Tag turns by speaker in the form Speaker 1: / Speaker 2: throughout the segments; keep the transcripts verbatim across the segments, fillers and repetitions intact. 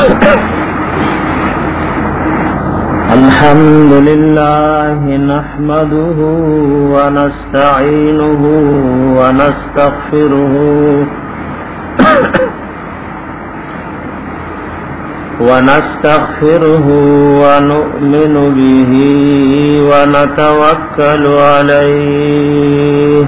Speaker 1: الحمد لله نحمده ونستعينه ونستغفره ونستغفره ونؤمن به ونتوكل عليه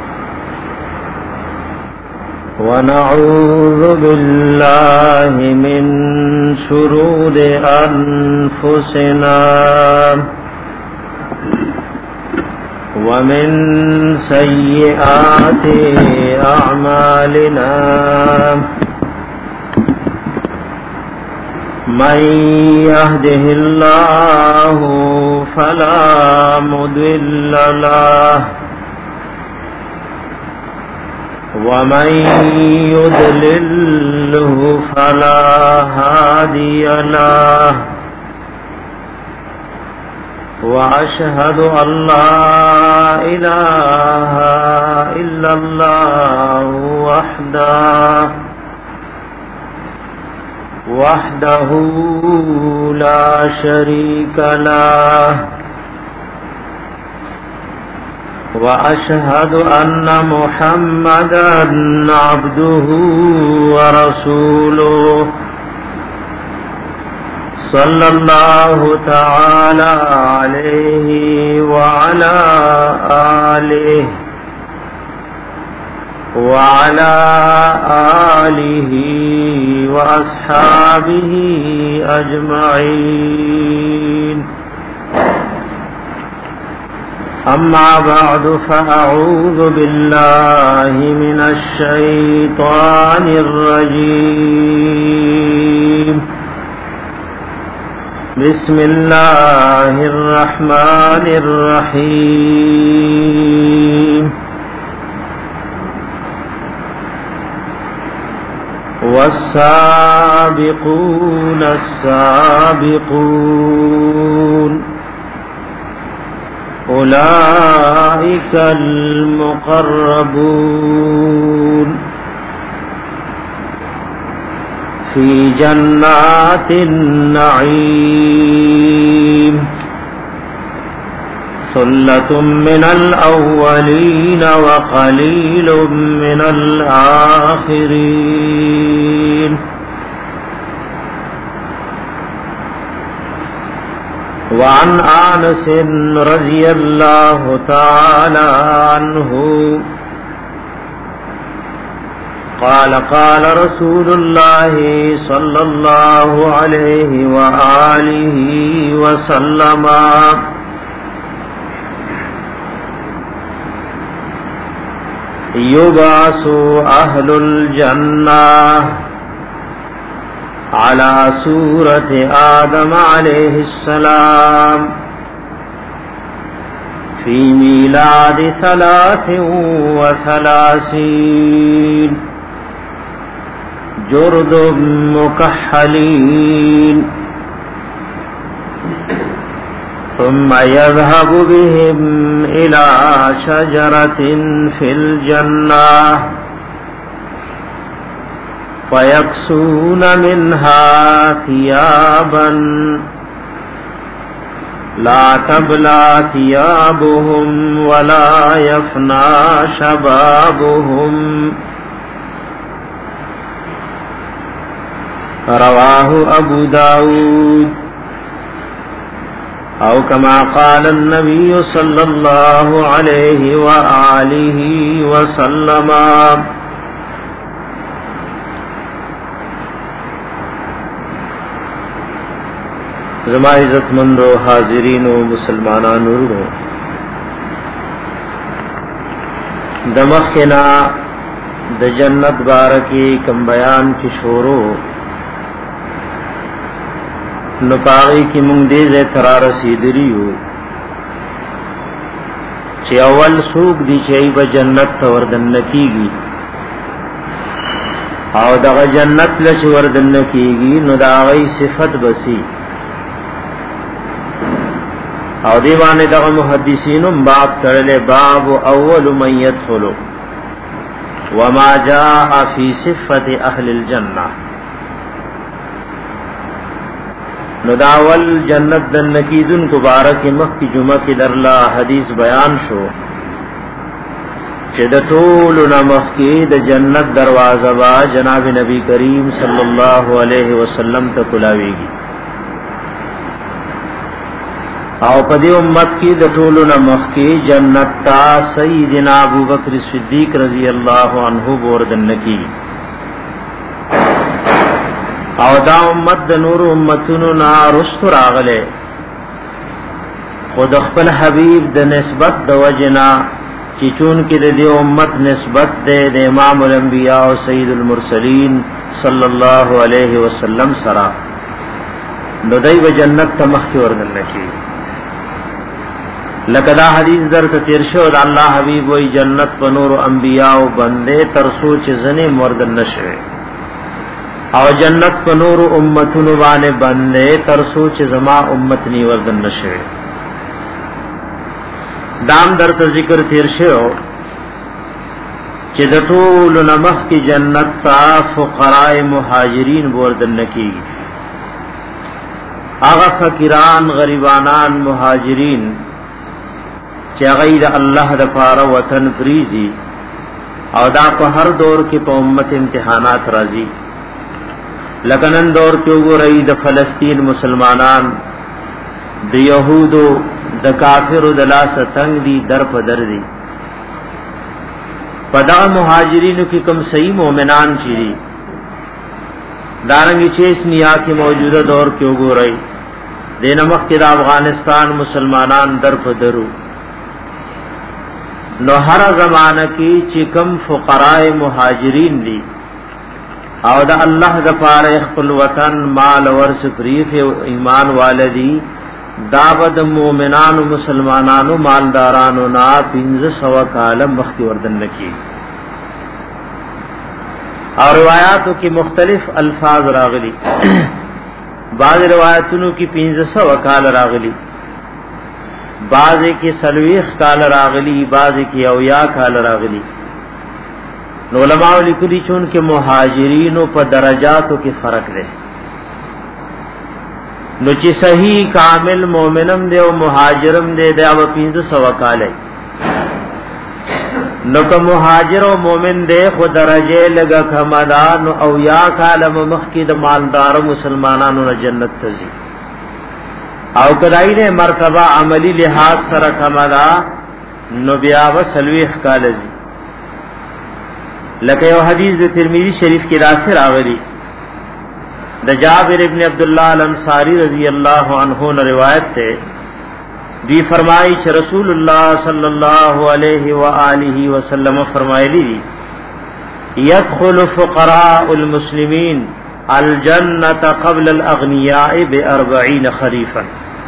Speaker 1: ونعوذ بالله من شرور أنفسنا ومن سيئات أعمالنا من يهده الله فلا مضل له ومن يضلله فلا هادي له وأشهد أن لا إله إلا الله وحده وحده لا شريك له وأشهد أن محمدا عبده ورسوله صلى الله تعالى عليه وعلى آله وعلى آله وأصحابه أجمعين. أما بعد فأعوذ بالله من الشيطان الرجيم. بسم الله الرحمن الرحيم. والسابقون السابقون أولئك المقربون في جنات النعيم ثلة من الأولين وقليل من الآخرين. وعن أنس رضي الله تعالى عنه قال قال رسول الله صلى الله عليه وآله وسلم يبعث أهل الجنة على سورة آدم عليه السلام في ميلاد ثلاث وثلاثين جرد مكحلين ثم يذهب بهم إلى شجرة في الجنة فيكسون منها ثيابا لا تبلى ثيابهم ولا يفنى شبابهم. رواه أبو داود أو كما قال النبي صلى الله عليه وآله وسلم. زما عزت مندو حاضرین و مسلمانان ورو دمخنا د جنت بارکی کم بیان کی شورو نپاغی کی مونږ دې زه ترار رسیدلیو چې اول سوق دی چې په جنت وردن کیږي او دغه جنت لش وردن کیږي نو دا غي صفت بسی او دیوانه دغه محدثینو باب کړل باب اول من يدخل وما جاء في صفه اهل الجنه نداول جنت دن نکیدن کو بارک مخ کی جمعہ کی درلا حدیث بیان شو چې د ټول نمخ کې د جنت دروازه با جناب نبی کریم صلی الله علیه وسلم ته کلاویږي او په دې امت کې د ټول نمخ کې جنت تا سیدنا ابوبکر صدیق رضی الله عنه بوردن کی او دا امت د نور امتونو نا رست راغله خود خپل حبیب د نسبت د وجنا چې چون کې د دې امت نسبت د امام الانبیاء او سید المرسلین صلی الله علیه وسلم سره نو دای و جنت ته مخ وردل نشي لکه دا حدیث درته تیر شو د الله حبیب وای جنت په نور انبیاء او بنده تر سوچ زنه مردل نشي او جنت په نور امتونو باندې بنده تر سوچ زما امت نی وردن نشي دام در ته ذکر تیر شو چې د ټول نمخ کی جنت تا فقراء مهاجرین وردن نکی هغه فقیران غریبانان مهاجرین چې غیر الله د پاره وطن فریزي او دا په هر دور کې په امت امتحانات راځي لکنن دور کې وګورئ د فلسطین مسلمانان د يهودو د کافرو د لاس تنگ دي در په در دي پدا مهاجرینو کې کم صحیح مؤمنان چي دارنګ چې اس نیا کې موجوده دور کې وګورئ د نمک کې د افغانستان مسلمانان در په درو نو هر زمانہ کې چې کم فقراء مهاجرین دي او دا الله د پاره خپل وطن مال ورث فریف او ایمان والدی داود مومنانو مسلمانانو مالدارانو نا پنځه سو کال مخکې وردن نکی او روایتو کې مختلف الفاظ راغلي بعض روایتونو کې پنځه سو کال راغلي بعضی کې سلويخ کال راغلي بعضی کې اویا کال راغلي نو علماء لیکلي چون کې مهاجرینو په درجاتو کې فرق دی نو چې صحیح کامل مؤمنم دی او مهاجرم دی دا په پنځه سو کال نو که مهاجر او مؤمن دی خو درجه لګه کمالا نو او یا کال مخکې د مالدار مسلمانانو نه جنت ته ځي او کدای نه مرتبه عملی لحاظ سره کمالا نو بیا وسلويخ کال ځي لکه یو حدیث د ترمذی شریف کې راځي راغلی د جابر ابن عبد الله الانصاری رضی اللہ عنہ نے روایت ہے دی فرمائی کہ رسول اللہ صلی اللہ علیہ وآلہ وسلم فرمائے لی يدخل فقراء المسلمین الجنة قبل الاغنیاء باربعین خریفا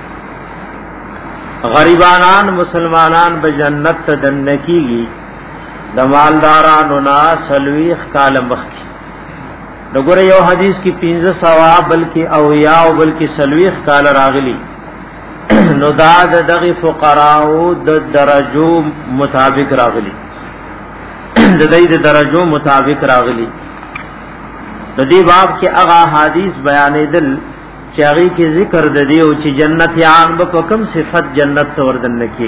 Speaker 1: غریبانان مسلمانان بجنت دنکیگی دمالدارانو نا سلویخ کال مخی نګوره یو حدیث کې پنځه ثواب بلکې او یا او بلکې سلويخ کال راغلي نو دا د دغه فقراو د درجو مطابق راغلي د دې د درجو مطابق راغلي د دې باب کې هغه حدیث بیانې دل چې هغه کې ذکر د دې او چې جنت یان په کوم صفت جنت وردن کی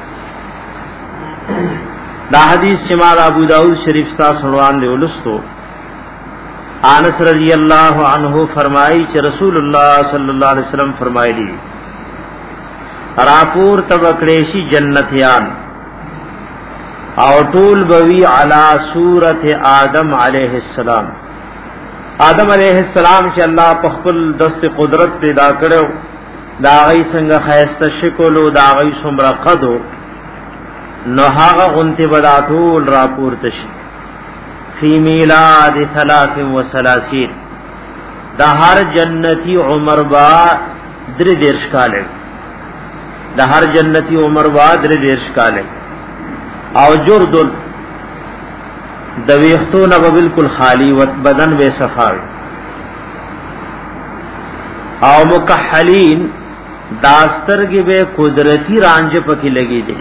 Speaker 1: دا حدیث چې ما ابو داؤد شریف تاسو روان دی ولستو انس رضی اللہ عنہ فرمائی چې رسول اللہ صلی اللہ علیہ وسلم فرمایلی راپور تبکړېشي جنتیان او ټول بوی علی صورت آدم علیہ السلام آدم علیہ السلام چې الله په خپل دست قدرت پیدا کړو دا غي څنګه خیسته شکل او دا غي څومره قدو نو هغه غنتی بدا ټول راپور تشي فی میلاد ثلاث و ثلاثین دا ہر جنتی عمر با در دیرش کالے دا ہر جنتی عمر با در دیرش کالے او جردل دویختو نبا بالکل خالی و بدن بے صفاوی او مکحلین داسترگی بے قدرتی رانج پکی لگی دی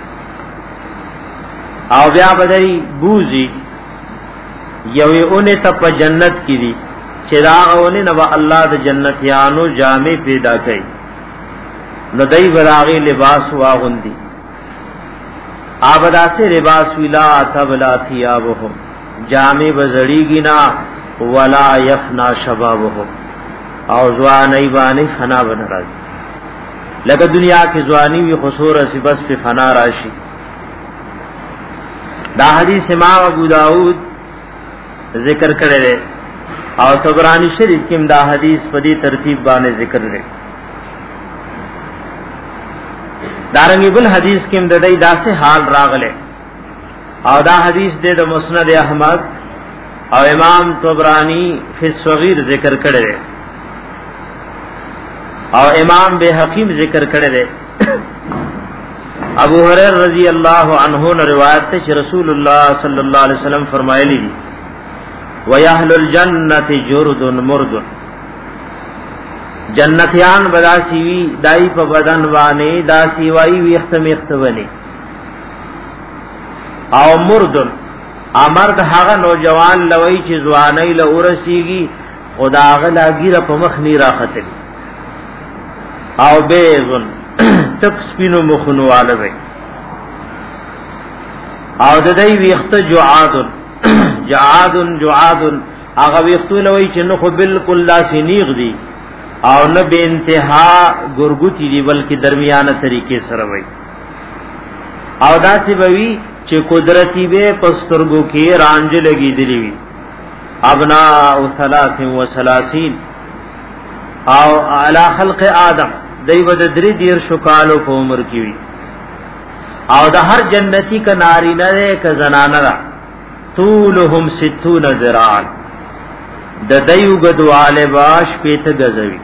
Speaker 1: او بیا بدری بوزی یوی اونی تا پا جنت کی دی چې دا غونی نو الله د جنتیانو جامې پیدا کړي نو دای براغي لباس واغوندي آبدا سے لباس ویلا تبلا ثيابهم جامې بزړیږي نا ولا يفنا شبابهم او ځواني باندې فنا بن راځي لکه دنیا کې ځواني وي خسور سی بس په فنا راشي دا حدیث امام ابو داود ذکر کړی دی او طبرانی شریف کې دا حدیث په دې ترتیب باندې ذکر دی دارنګ بل حدیث کې د دې داسې حال راغله او دا حدیث د مسند احمد او امام طبرانی فی الصغیر ذکر کړی دی او امام بهقیم ذکر کړی دی ابو هريره رضی اللہ عنہ نے روایت ہے کہ رسول اللہ صلی اللہ علیہ وسلم فرمایلی دی وَيَحْلُ الْجَنَّةِ جُرْدٌ مُرْدٌ جنتیان بداسی وی دای په بدن باندې داسی وای وی ختم اختونی او مردن امرد هغه نوجوان لوی چې ځواني له ورسیږي خداغه لاګیره په مخ نی راخته او بیزن تک سپینو مخونو والوی او د دې ویخت جعادن جعادن جعادن هغه ویختو لوی چې نو خو بالکل لا سنیغ دی او نه به انتها ګورګوتی دی بلکې درمیانه طریقې سره وای او داسې بوي چې قدرتی به پسترګو کې رانج لګی دی وی ابنا او ثلاث و ثلاثین او علی خلق آدم دیو د درې دیر شکالو په عمر کې وی او د هر جنتی ک نارینه ک زنانه را طولهم ستون ذراع د دیو غدواله باش پیته غزوی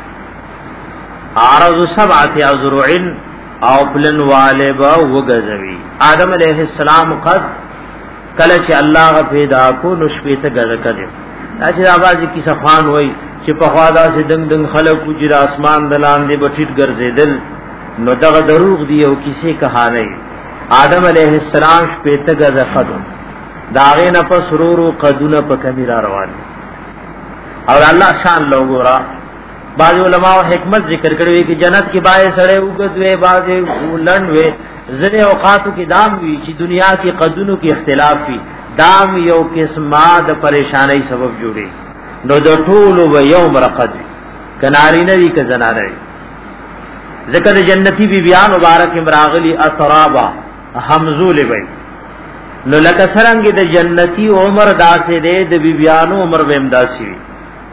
Speaker 1: عرض سبعه ازرع او پلن والے با وغزوی آدم علیہ السلام قد کله چې الله پیدا کو نو شپیته غز کړي چې आवाज کی صفان وای چې په خوادا سي دنګ دنګ خلق جرا اسمان دلان دی بټیټ ګرځیدل نو دغه دروغ دی او کیسه کہانی آدم علیہ السلام شپیته غز قدم داغه نه په سرور قدونه په کمی را روان او الله شان لوګورا بعض علماء حکمت ذکر کړي چې جنت کې بای سره وګدوي بعض ولنوي زنه اوقاتو کې دام وی چې دنیا کې قدونو کې اختلاف وي دام یو قسمه د پریشانای سبب جوړي نو د ټولو و یوم رقد کناری نه وی ک زنانه ذکر جنتی بی بیان مبارک امراغلی اطرابا حمزول وی نو لکه سرنګ د جنتی عمر داسې ده د بی بیانو عمر ویم داسې وی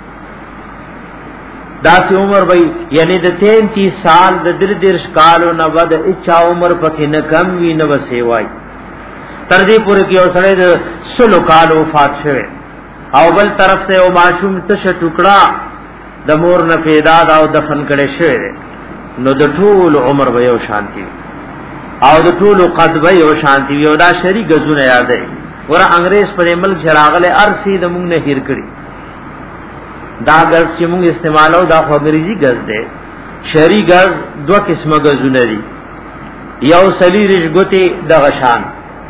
Speaker 1: داسې عمر وی یعنی د تینتیس سال د در درش کالو نه ود اچا عمر پکې نه کم وی نه وسیوای تر دې پورې کې اوسړې د سلو کالو وفات شوه او بل طرف ته او معصوم تش ټوکړه د مور نه پیدا دا او دفن کړي شوی نو د ټول عمر به یو شانتی او د ټول قد به یو شانتی یو دا شری غزونه یادې ور انګريز پر ملک شراغله ارسي د مونږ نه هیر کړی دا غز چې مونږ استعمالو دا خو انګريزي غز ده شری غز دوه قسمه غزونه دي یو سلی رش ګوتی د غشان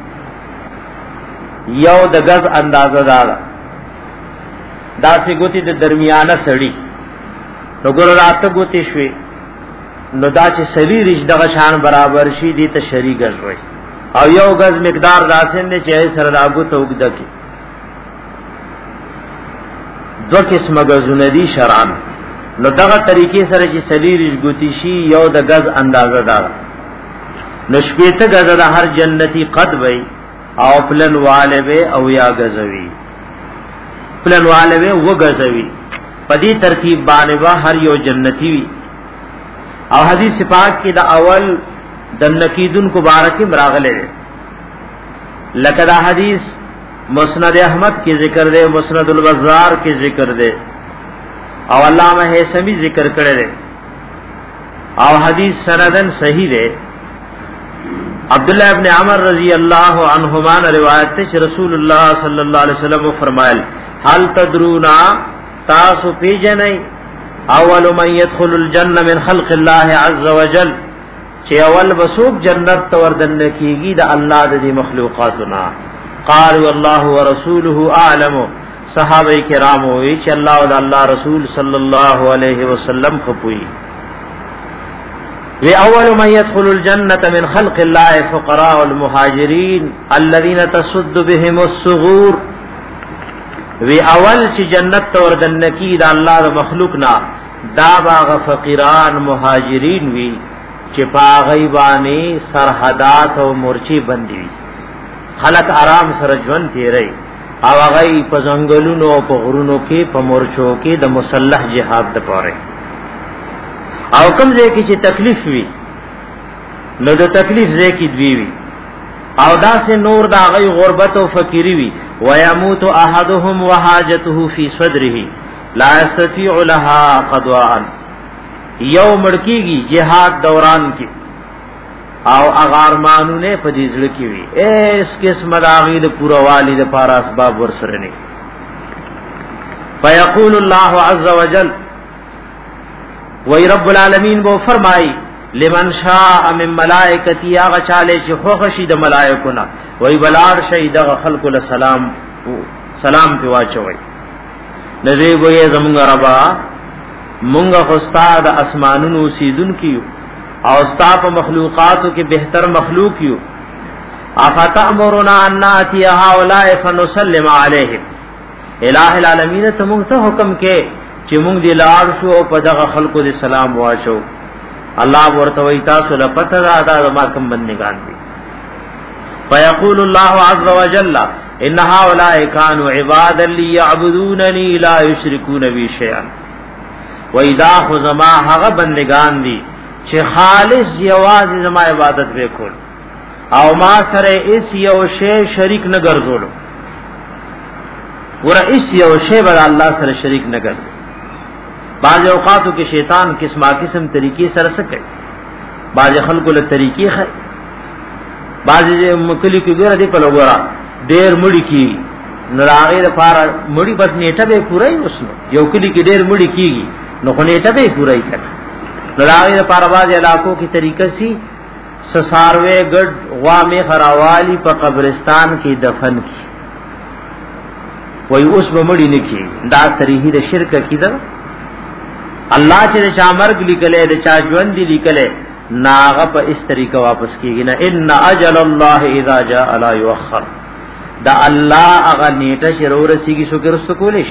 Speaker 1: یو د غز اندازه دار دا سی ګوتی د درمیانه سړی نو ګور راته ګوتی شوي نو دا چې سلی رش د غشان برابر شي دي ته شری غز وای او یو غز مقدار داسې نه چې سره راغو ته وګد کی دو قسمه غزونه دي شرعن نو دغه طریقې سره چې سلی رش ګوتی شي یو د غز اندازه دار نشپیته غز د هر جنتی قد وای او پلن والے او یا غزوی پلن والے و غزوی پدی ترتیب باندې وا هر یو جنتی وی او حدیث پاک کې دا اول د نکیدن کو بارک مراغله لکه دا حدیث مسند احمد کی ذکر دے مسند البزار کی ذکر دے او علامہ حسمی ذکر کړي دے او حدیث سندن صحیح دے عبداللہ ابن عمر رضی اللہ عنہما نے روایت ہے کہ رسول اللہ صلی اللہ علیہ وسلم فرمائل حل تدرونا تاسو پی جنئی اول من يدخل الجنه من خلق الله عز وجل چې اول وسوق جنت توردن کیږي د الله د مخلوقاتنا قال والله ورسوله اعلم صحابه کرام وی چې الله او الله رسول صلی الله علیه وسلم خپوی وی اول من يدخل الجنه من خلق الله فقراء المهاجرين الذين تسد بهم الصغور وی اول چې جنت تور دنکی دا الله د مخلوق نا دا باغ فقیران مهاجرین وی چې پاغی باندې سرحدات او مورچی بندي خلق آرام سره ژوند تیری او هغه په ځنګلونو او په غرونو کې په مورچو کې د مسلح جهاد د پاره او کوم ځای کې چې تکلیف وي نو د تکلیف ځای کې دی وي او دا سه نور دا غي غربت او فقيري وي ويموت احدهم وحاجته في صدره لا يستطيع لها قضاء یوم مړکیږي جهاد دوران کې او اغارمانو نه په دې ځل کې وي اس قسم داغي د پورا والی د پار اسباب ورسره نه فيقول الله عز وجل وی رب العالمین بو فرمای لمن شاء من ملائکتی هغه چاله چې خوښ شي د ملائکونه وی بلار شهید خلق السلام سلام په واچوي نذي وې زمونږ ربا مونږ خو استاد اسمانونو سیدون کیو او استاد مخلوقاتو کې بهتر مخلوق یو افتامرنا ان ناتي هؤلاء فنسلم عليهم الہ العالمین ته مونږ ته حکم کې چې مونږ دی لار شو په دغه خلقو دي سلام واچو الله ورته وی تاسو له پته دا د ما کوم بندگان دي فيقول الله عز وجل ان هؤلاء كانوا عبادا لي يعبدونني لا يشركون بي شيئا واذا خذما هغه بندگان دي چې خالص یواز زما عبادت وکول او ما سره اس یو شی شریک نه ګرځول ور اس یو شی بر الله سره شریک نه ګرځي بعض اوقاتو کې شیطان قسمه قسم طریقې سره سکے بعض خلکو له طریقې خ بعض مکلی کې ګره دی په لګورا ډېر مړی کی نراغه لپاره مړی بس نیټه به پورای وسنو یو کلی کې ډېر مړی کیږي نو خو نیټه به پورای کړه نراغه لپاره بعض علاقو کې طریقې سي سساروي ګډ غوا می خراوالی په قبرستان کې دفن کی وای اوس به مړی نه کی دا صریحي د شرک کیده الله چې چا مرګ لیکلې د چا ژوند دی لیکلې ناغه په اس طریقه واپس کیږي نه ان اجل الله اذا جاء لا يؤخر دا الله هغه نیټه شرور سیږي شکر سکولش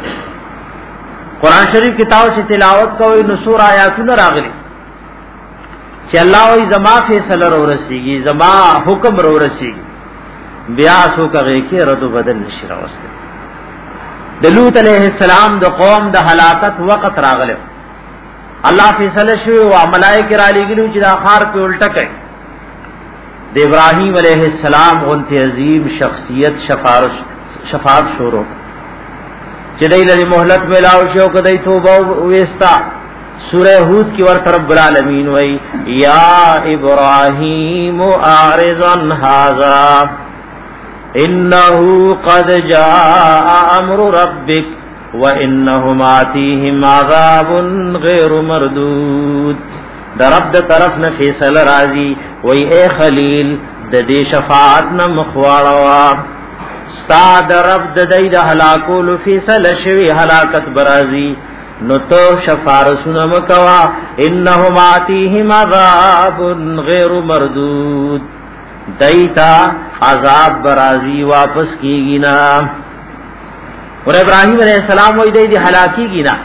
Speaker 1: قران شریف کتاب چې تلاوت کوي نو سور آیاتونه راغلي چې الله وي زما فیصله رو رسیږي زما حکم رو رسیږي بیا سو کوي کې رد بدل نشي راوستي د لوط علیہ السلام د قوم د هلاکت وخت راغله الله فیصله شوی او ملائکه را لګلو چې د اخر په الټه کوي د ابراهیم علیہ السلام غنتی عظیم شخصیت شفارش شفاعت شروع چې دای له مهلت ملاو شو کدی توبه وستا سورہ ہود کی ورته رب العالمین وای یا ابراهیم اعرض عن هذا انه قد جاء امر ربك وانهم اتيهم عذاب غير مردود در رب د طرف نه فیصله راضی وای اے خلیل د دې شفاعت نه مخواړه استاد رب د دې د هلاکولو فیصله شوی هلاکت برازی نو تو شفارسونه مکوا انهم اتيهم عذاب غير مردود دایتا عذاب برازی واپس کیږي نا اور ابراہیم علیہ السلام وای دی دی هلاکی کی نا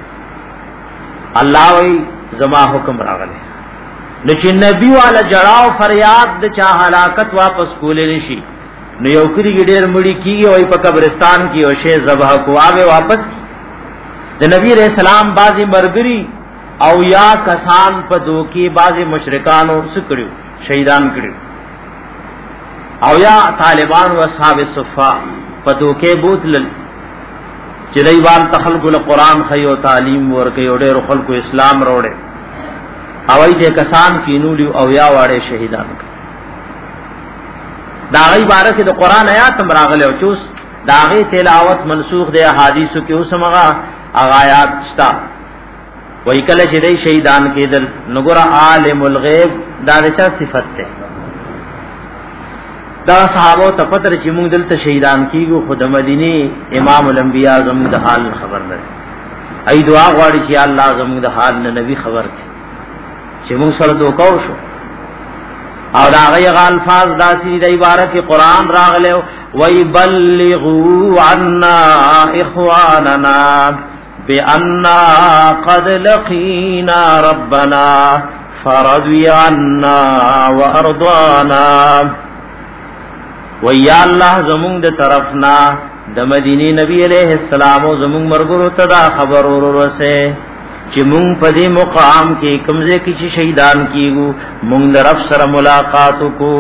Speaker 1: الله وای زما حکم راغله نو چې نبی والا جړاو فریاد د چا هلاکت واپس کولې نشي نو یو کړي ګډیر مړی کیږي وای په قبرستان کې او شی ذبح کوه واپس د نبی علیہ السلام بازي مرګري او یا کسان په دوکي بازي مشرکانو سکړو شهیدان کړو او یا طالبان او اصحاب الصفا په دوکي بوتل چې دیوان تخلق القرآن خيو تعلیم ورکي او ډېر خلکو اسلام وروړي او دې کسان کینول او یا واړې شهیدان دا غي بارک د قرآن آیات مراغله او چوس دا غي تلاوت منسوخ دي احادیثو کې اوسمغه آیات شتا وای کله چې دې شهیدان کېدل نګور عالم الغیب دا رچا صفت ده دا صحابه ته پتر چې موږ دلته شهیدان کیږو خود مدینه امام الانبیاء زموږ د حال خبر نه ای دعا غواړي چې الله زموږ د حال نه نبی خبر کړي چې موږ سره دوکاو شو او دا غیغ الفاظ داسی د عبارت قرآن راغله وی بلغوا عنا اخواننا بأننا قد لقينا ربنا فرضي عنا وارضانا ویا الله زمونږ د طرفنا د مدینه نبی علیہ السلام او زمونږ مرګورو ته دا خبر ورسه چې مونږ په دې مقام کې کمزې کې چې شهیدان کیږو مونږ د رب سره ملاقات کو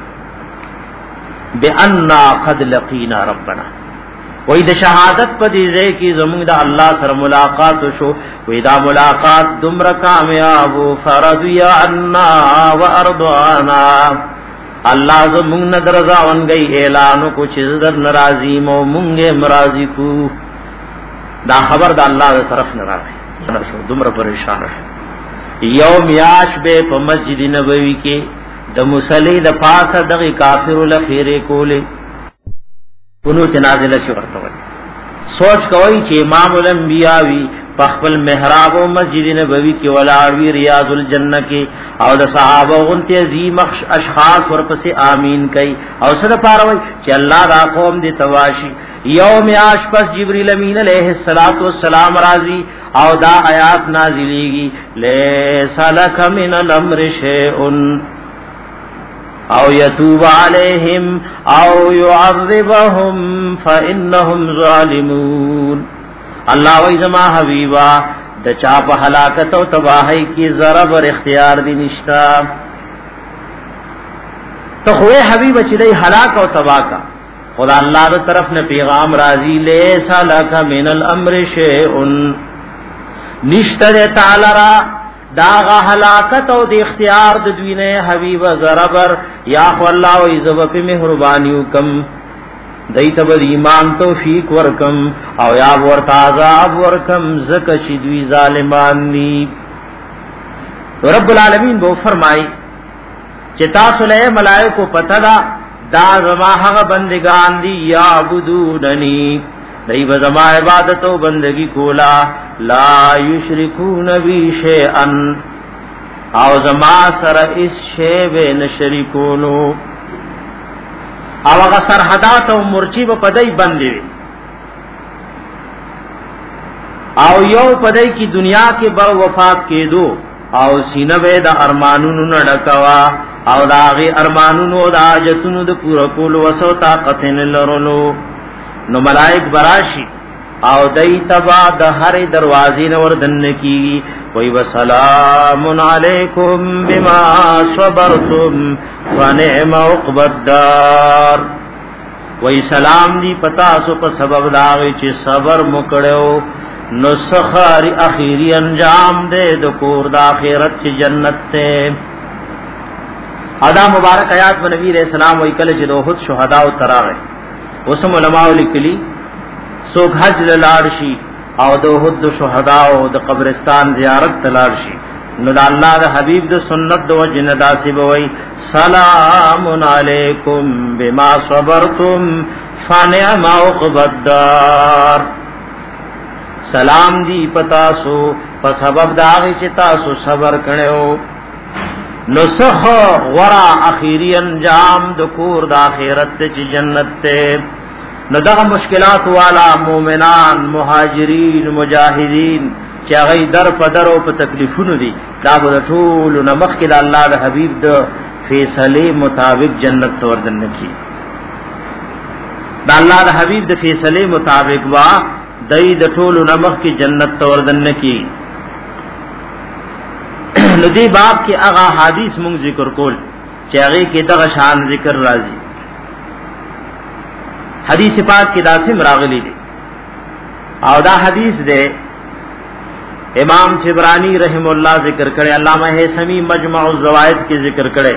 Speaker 1: بأننا قد لقينا ربنا وې د شهادت په دې ځای کې زمونږ د الله سره ملاقات شو وې دا ملاقات دومره کامیاب فرضی عنا وارضانا الله زمونږ نه درځا ونګي اعلان کو چې در ناراضي مو مونږه مرাضی کو دا خبر د الله تر طرف نه راغی شو دومره پریشان شو یوم یاش به په مسجد نبوي کې د مصلی د پاسه دغه کافر لخيره کوله کونو تنازل شو ورته سوچ کوي چې امام الانبیاء وی خپل محراب او مسجد نبوي کې ولاړوي ریاض الجنه کې او د صحابه غنته عظیم اشخاص ورپسې امين کوي او سره پاروي چې الله دا قوم دي تواشي یوم یاش پس جبرئیل امین علیہ الصلات والسلام راضی او دا آیات نازلېږي لیس لک من الامر شیء او یتوب علیہم او يعذبهم فانهم ظالمون اللہ وی زما حبیبا د چا په هلاکت او تباہی کی ذرا بر اختیار دی نشتا تو خو حبیب چې دی هلاک او تباہ کا خدا اللہ دی طرف نے پیغام راضی لیس لک من الامر شیء نشتر تعالی را داغا ہلاکت او دی اختیار د دوینه حبیب زربر یا خو الله او عزت په مهربانیو کم دیت بد ایمان توفیق ورکم او یا ورت عذاب ورکم زکه چې دوی ظالمان ني رب العالمین بو فرمای چې تاسو له ملائکو پته دا دا زما هغه بندگان دي یعبدوننی دای و زما عبادت او بندگی کولا لا یشرکون بی شیئا او زما سره اس شی به نشریکونو او هغه سرحدات او مرچی په پدای باندې او یو پدای کی دنیا کې بر وفات کېدو او سینه به د ارمانونو نډکوا او داغي ارمانونو د حاجتونو د پورا کول وسو طاقت نه لرلو نو ملائک براشي او دای تبا د هر دروازې نور دن کی وی وسلام علیکم بما صبرتم فنعم عقب الدار وی سلام دی پتا سو په سبب داوی چې صبر مکړو نو سخاری اخیری انجام دے د کور د اخرت چې جنت ته ادا مبارک آیات و نبی علیہ السلام وی کله چې دوه شهدا او تراغه وسم علماء لیکلی سوک حج لارشی او دوه د شهدا او د قبرستان زیارت تلارشی نو د الله د حبیب د سنت د وجه نداسب وی سلام علیکم بما صبرتم فنعم عقب الدار سلام دی پتا سو په سبب داغه چې تاسو صبر کړو نو سخ غرا اخیری انجام د کور د اخرت چې جنت ته نو دغه مشکلات والا مومنان مهاجرین مجاهدین چې هغه در په در او په تکلیفونو دي دا به ټول نمخ کې د الله د حبیب د فیصله مطابق جنت توردن کی د الله د حبیب د فیصله مطابق وا دای د ټول نمخ کې جنت توردن کی ندی باب کې هغه حدیث مونږ ذکر کول چې هغه کې دغه شان ذکر راځي حدیث پاک کې داسم راغلی دی او دا حدیث دی امام شبرانی رحم الله ذکر کړي علامہ حسمی مجمع الزوائد کې ذکر کړي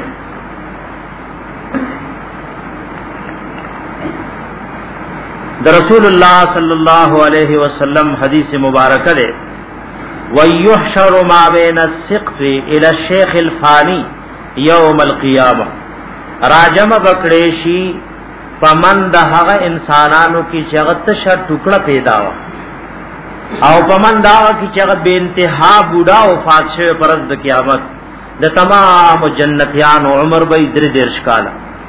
Speaker 1: د رسول الله صلی الله علیه وسلم حدیث مبارک ده وَيُحْشَرُ مَا بَيْنَ السِّقْفِ إِلَى الشَّيْخِ الْفَانِي يَوْمَ الْقِيَامَةِ راجم بکړې شي پمن د هغه انسانانو کې چې هغه تشه ټوکړه پیدا و او پمن دا کې چې هغه بے انتها بوډا وفات شوی پرز د قیامت د تمام جنتیان عمر به درې درش کاله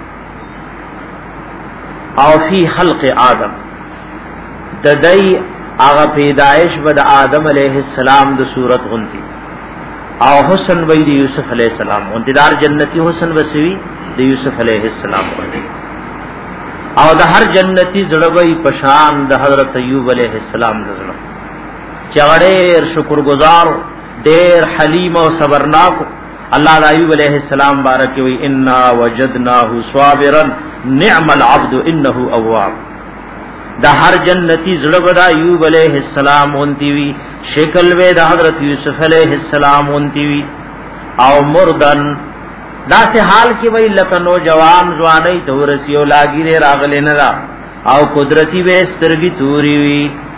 Speaker 1: او فی خلق آدم د دای هغه پیدائش بد آدم علیہ السلام د صورت غنتی او حسن وی د یوسف علیہ السلام انتدار جنتی حسن وسوی د یوسف علیہ السلام غنتی او د هر جنتی زړه وی پشان د حضرت ایوب علیہ السلام زړه چغړې شکر گزار ډېر حلیم او صبرناک الله د ایوب علیہ السلام بارک وی انا وجدناه صابرا نعم العبد انه اواب دا هر جنتی زړه ودا ایوب علیہ السلام اونتی وی شکل وی د حضرت یوسف علیہ السلام اونتی وی او مردن دا سے حال کی وی لکه نوجوان ځواني دورسیو لاګیره راغله نه را او قدرتی وی سترګي توري وی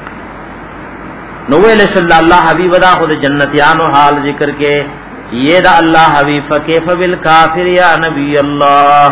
Speaker 1: نو ویل صلی الله حبیب دا خود جنتیانو حال ذکر کے یہ دا اللہ حبیب فکیف بالکافر یا نبی اللہ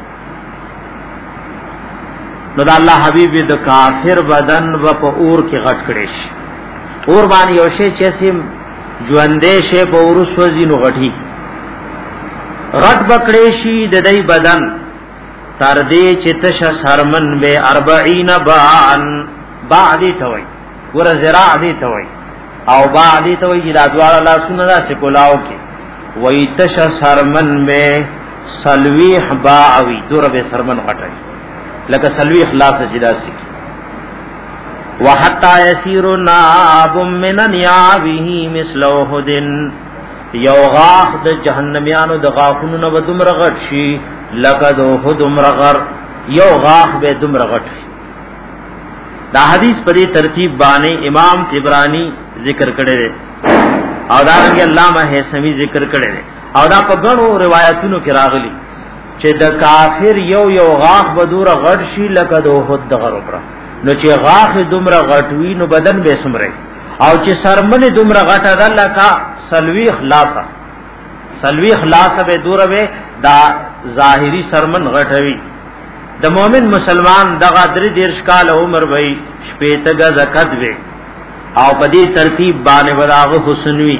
Speaker 1: نو دا اللہ حبیب دا کافر بدن و پا اور کی غٹ کڑیش اور بانی یوشے چیسی جواندے شے پا اورس وزی نو غٹی غٹ بکڑیشی ددئی بدن تردے چتش سرمن بے اربعین باعن باعدی توئی ور زراع دی توئی او باعدی توئی جدا دوارا لا سننا سکولاو کی ویتش سرمن میں سلویح باعوی دور بے سرمن غٹی لکه سلوی اخلاص جدا سکی وحتا یسیر ناب من نیابه مثل احد یو غاخ د جهنميانو د غاخونو نو دمر غټ شي لکه د احد مرغر یو غاخ به دمر غټ دا حدیث په دې ترتیب باندې امام طبرانی ذکر کړی دی او دا رنګ علامه هیثمی ذکر کړی دی او دا په غنو روایتونو کې راغلي چې د کافر یو یو غاخ بدور غټ شي لکه د احد دغه روبره نو چې غاخ دومره غټ وي نو بدن به سمره او چې سرمن دومره غټه ده لکه سلوی خلاصه سلوی خلاصه به دور به دا ظاهری سرمن غټوي د مؤمن مسلمان دغه درې دیرش کال عمر وي شپېته غز قد وي او په دې ترتیب باندې وداغه حسن وي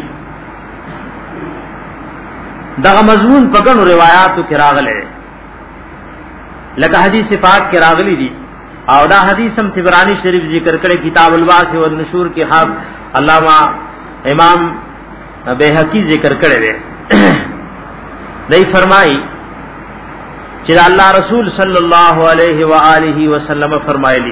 Speaker 1: دغه مضمون په ګڼو روایتو کې راغلي لکه حدیث پاک کې راغلي دي او دا حدیث هم طبرانی شریف ذکر کړي کتاب الواسع والنشور کې حافظ علامہ امام بیہقی ذکر کړي دي دای فرمایي چې الله رسول صلی الله علیه و آله وسلم فرمایلی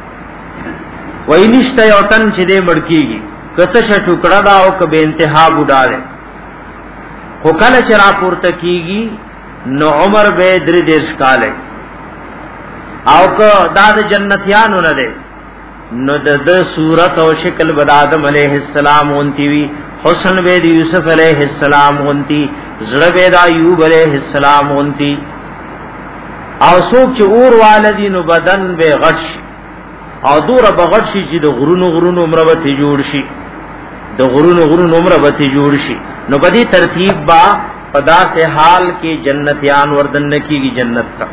Speaker 1: وینشت یوتن چې دې مړکیږي کته ټوکړه دا او کبه انتها بوډاله خو کله چې را پورته کیږي نو عمر به درې دیرش کاله او که دا د جنتیانو نه ده نو د صورت او شکل بد آدم علیہ السلام اونتی وی حسن به د یوسف علیہ السلام اونتی زړه به د ایوب علیہ السلام اونتی او څوک چې اور والدینو بدن به غټ او دور بغټ شي چې د غرونو غرونو عمر به جوړ شي د غرونو غرونو عمر به جوړ شي نو بدی ترتیب با پدا سے حال کی جنتیان وردن کیږي جنت تا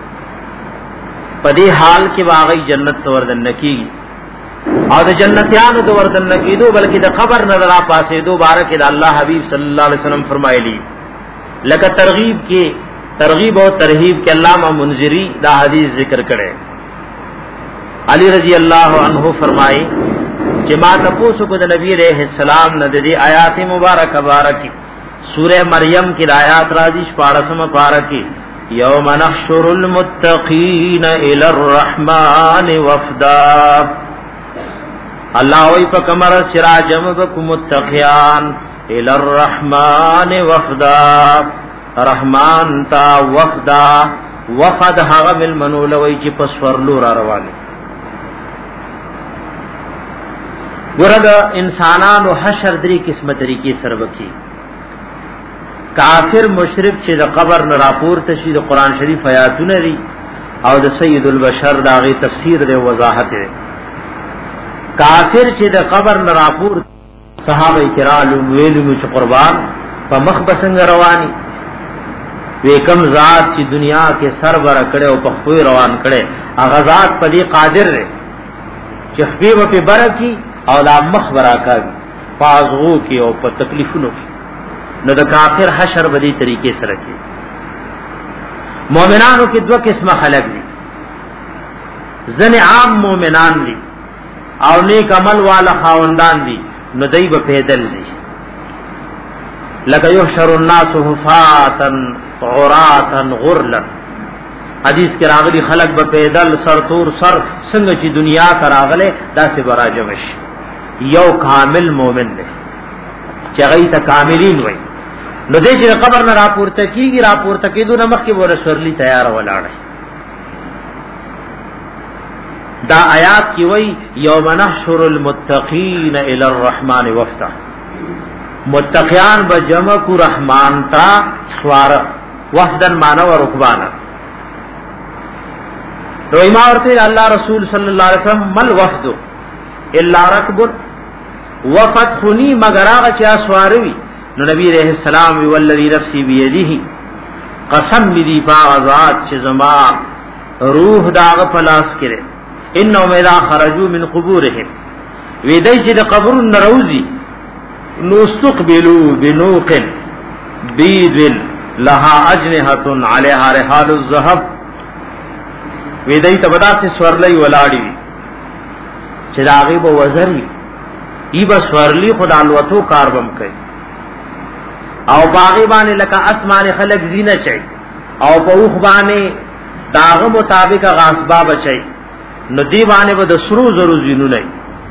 Speaker 1: پدی حال کې واغی جنت تو وردن کیږي او د جنتیان دو وردن کیدو بلکې د خبر نظر پاسې دو بارک د الله حبیب صلی الله علیه وسلم فرمایلی لکه ترغیب کې ترغیب او ترہیب کې علامہ منذری دا حدیث ذکر کړي علی رضی اللہ عنہ فرمائی کہ ما تپوسو کو نبی علیہ السلام نے دی آیات مبارک بارکی سورہ مریم کی آیات راضی پارسم پارکی یوم نحشر المتقین الی الرحمن وفدا اللہ وی پا کمر سراجم بکم متقیان الی الرحمن وفدا رحمان تا وفدا وفد حغم المنولوی چی پسورلو را روانی ورد انسانان و حشر دری قسم طریقې سره وکي کافر مشرک چې د قبر نه راپورته شي د قران شریف آیاتونه دي او د سید البشر داغه تفسیر دی وضاحت دی کافر چې د قبر نه راپور صحابه کرام ویلو چې قربان په مخ بسنګ رواني وی کم ذات چې دنیا کې سر بر کړي او په خو روان کړي هغه ذات په دې قادر دی چې خپل په بر کې او لا مخبره کوي فازغو کې او په تکلیفونو کې نو د کافر حشر بدی طریقې سره کې مؤمنانو کې دوه قسمه خلق دي ځنه عام مؤمنان دي او نیک عمل والا خاوندان دي نو دای په پیدل دي لکه یحشر الناس حفاتا عراتا غرلا حدیث کې راغلي خلق به پیدل سرتور سر څنګه چې دنیا ته راغله داسې براجمش یو کامل مؤمن دی چې هغه ته کاملین وای نو دې چې قبر نه راپورته کیږي راپورته کېدو نه مخکې وره سورلی تیار ولاړ دا آیات کی وای یوم نحشر المتقین الی الرحمن وفدا متقیان بجمع کو رحمان تا سوار وفدن مانو و رکبانا تو ایما ورته اللہ رسول صلی اللہ علیہ وسلم مل وفد الا رکب وفد خنی مگر آغا چا سواروی نو نبی علیہ السلام والذی نفسی بیدیه قسم دی پاغذات چه زما روح داغ پلاس کرے انہم اذا خرجو من قبورهم ویدی چه دا قبر نروزی نستقبلو بنوق بید لها اجنحت علیها رحال الزہب ویدی تبدا سے سورلی ولاڑی چه دا غیب و وزری ای با سورلی خود علوتو کاربم کئی او باغی بانے لکا اسمان خلق زینہ چاہی او پوخ بانے داغ مطابق غاسبا بچائی نو دی بانے با دسرو ضرور زینو نئی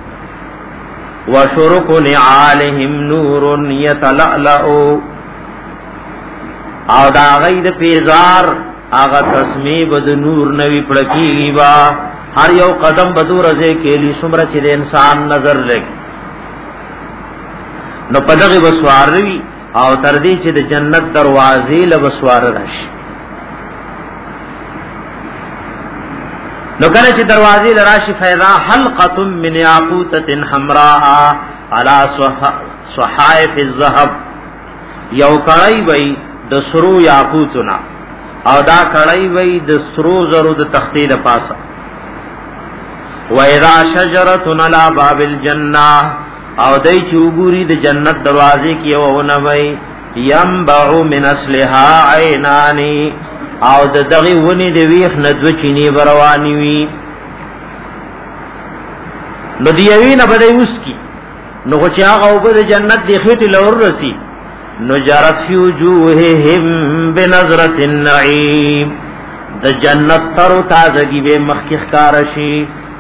Speaker 1: وشرک نعالہم نور یتلعلعو او داغی دا پیزار آغا تسمی با دا نور نوی پڑکی با ہر یو قدم بدو رزے کیلی سمرہ چی دے انسان نظر لگی نو پدغی بسوار روی او تردی چې د جنت دروازې لبسوار راشي نو کله چې دروازې لراشي فیضا حلقه من یاقوتة حمراء على صحائف الذهب یو کړی وای د سرو یاقوتنا او دا کړی وای د سرو زرو د تختی د پاسه و اذا شجره على باب الجنه او دای چې وګوري د جنت دروازې کې ونه وای ينبع من اصلها عینانی او د دغه ونی د ویخ ندو چینی بروانی وی نو دیوی نه بده اوس کی نو چې هغه وګ د جنت د خېټه لور رسی نو جرت فی وجوههم بنظرة النعیم د جنت تر تازگی به مخکخ کارشی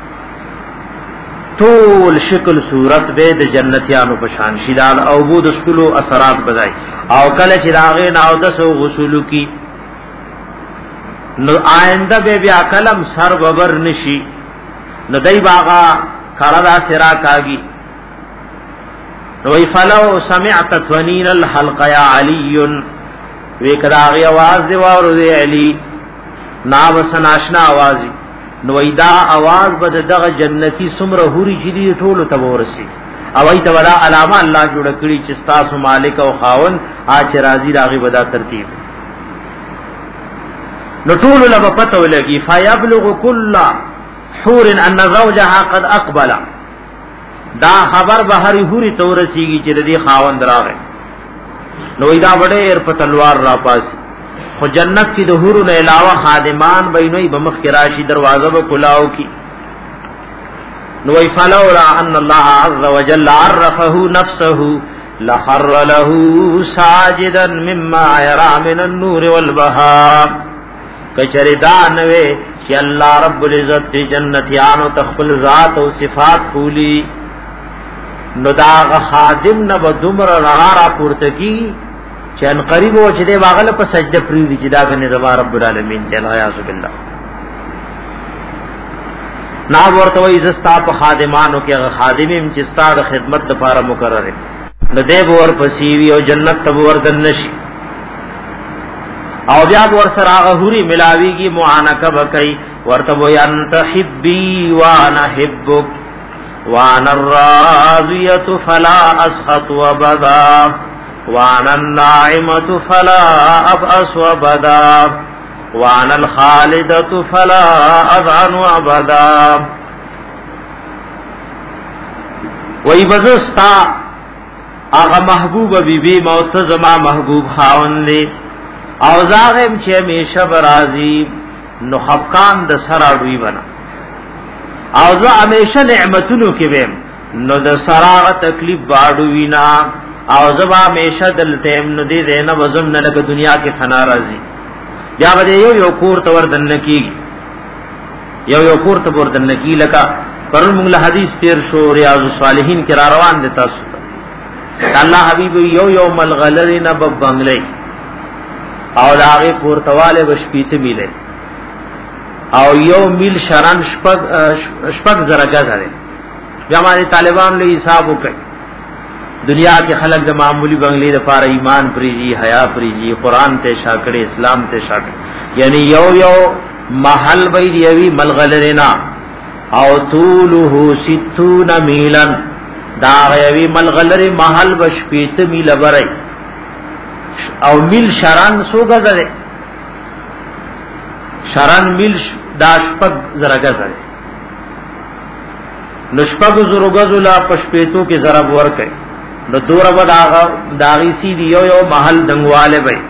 Speaker 1: طول شکل صورت به د جنتیانو په شان شیدان او بود اسکلو اثرات بدای او کله چې راغې ناو د سو غسل کی نو آینده به بیا کلم سر ببر نشي نو دای باغا کردا سرا کاږي نو فلو سمعت ثنين الحلق يا علي وکراغي आवाज دی واره دی علی نا وسناشنا आवाज نو ایدا आवाज بد دغه جنتی سمره هوري چې دی ټولو تبورسي او ای ته ولا علامه الله جوړ کړی چې تاسو مالک او خاون اچ راضی راغي ودا ترتیب نو ټول له پته ولګي فیبلغ کل حور ان زوجها قد اقبل دا خبر به هری هوري تورسیږي چې دې خاون دراغه نو ایدا وړې په تلوار را پاس خو جنت کی د حورو نه علاوه خادمان بینوي بمخ کی راشي دروازه به کلاو کی نو ای فلولا ان الله عز وجل عرفه نفسه لحر له ساجدا مما يرى من النور والبهاء کچری دا نوې چې الله رب العزت جنتیانو تخپل ذات او صفات کولی نو دا خادم نه بدمر را پورته کی چن قریب او چې دی واغله په سجده پری دي چې دا غنه زما رب العالمین دی الیاذ بالله نا ورته وای زستا په خادمانو کې خادمیم چې ستاره خدمت لپاره مقرر دي نو دی ور پسیوی او جنت ته وردن نشي او بیا ور سره غوري ملاویږي معانقه وکي ورته وای انت حبي وانا حبك وانا الراضيه فلا اسخط وبدا وانا الناعمة فلا ابأس ابدا وانا الخالدة فلا اذعن ابدا. وی بزستا آغا محبوب بی بی موتزما محبوب خاون لی او زاغم چه ہمیشہ برازی نو خفقان د سراڑوی بنا او زا ہمیشہ نعمتونو کی بیم نو د سراغ تکلیف باڑوی نا او زبا ہمیشہ دلتیم نو دی دینا وزم نلک دنیا کی فنا رازی یا بده یو یو کور تور دنکی یو یو کور تور دنکی لکا پرون مونږ له حدیث تیر شو ریاض الصالحین کې را روان دي تاسو الله حبیب یو یو ملغلری نه بنگلې او لاغه پورتواله بشپیته میله او یو میل شرن شپږ شپږ زره غزره بیا باندې طالبان له حساب وکړي دنیا کې خلک د معمولی بنگلې لپاره ایمان پریږي حیا پریږي قران ته شاکړي اسلام ته شاکړي یعنی یو یو محل بې دیوی ملغلرینا او طوله ستون میلن دا غیوی ملغلر محل بشپیت میل برئی او میل شران سو گزره شران میل دا شپگ زر گزره نشپگ زر گزولا پشپیتو کی ضرب ورکے دا دور با داغی سی دیو یو محل دنگوالے بئی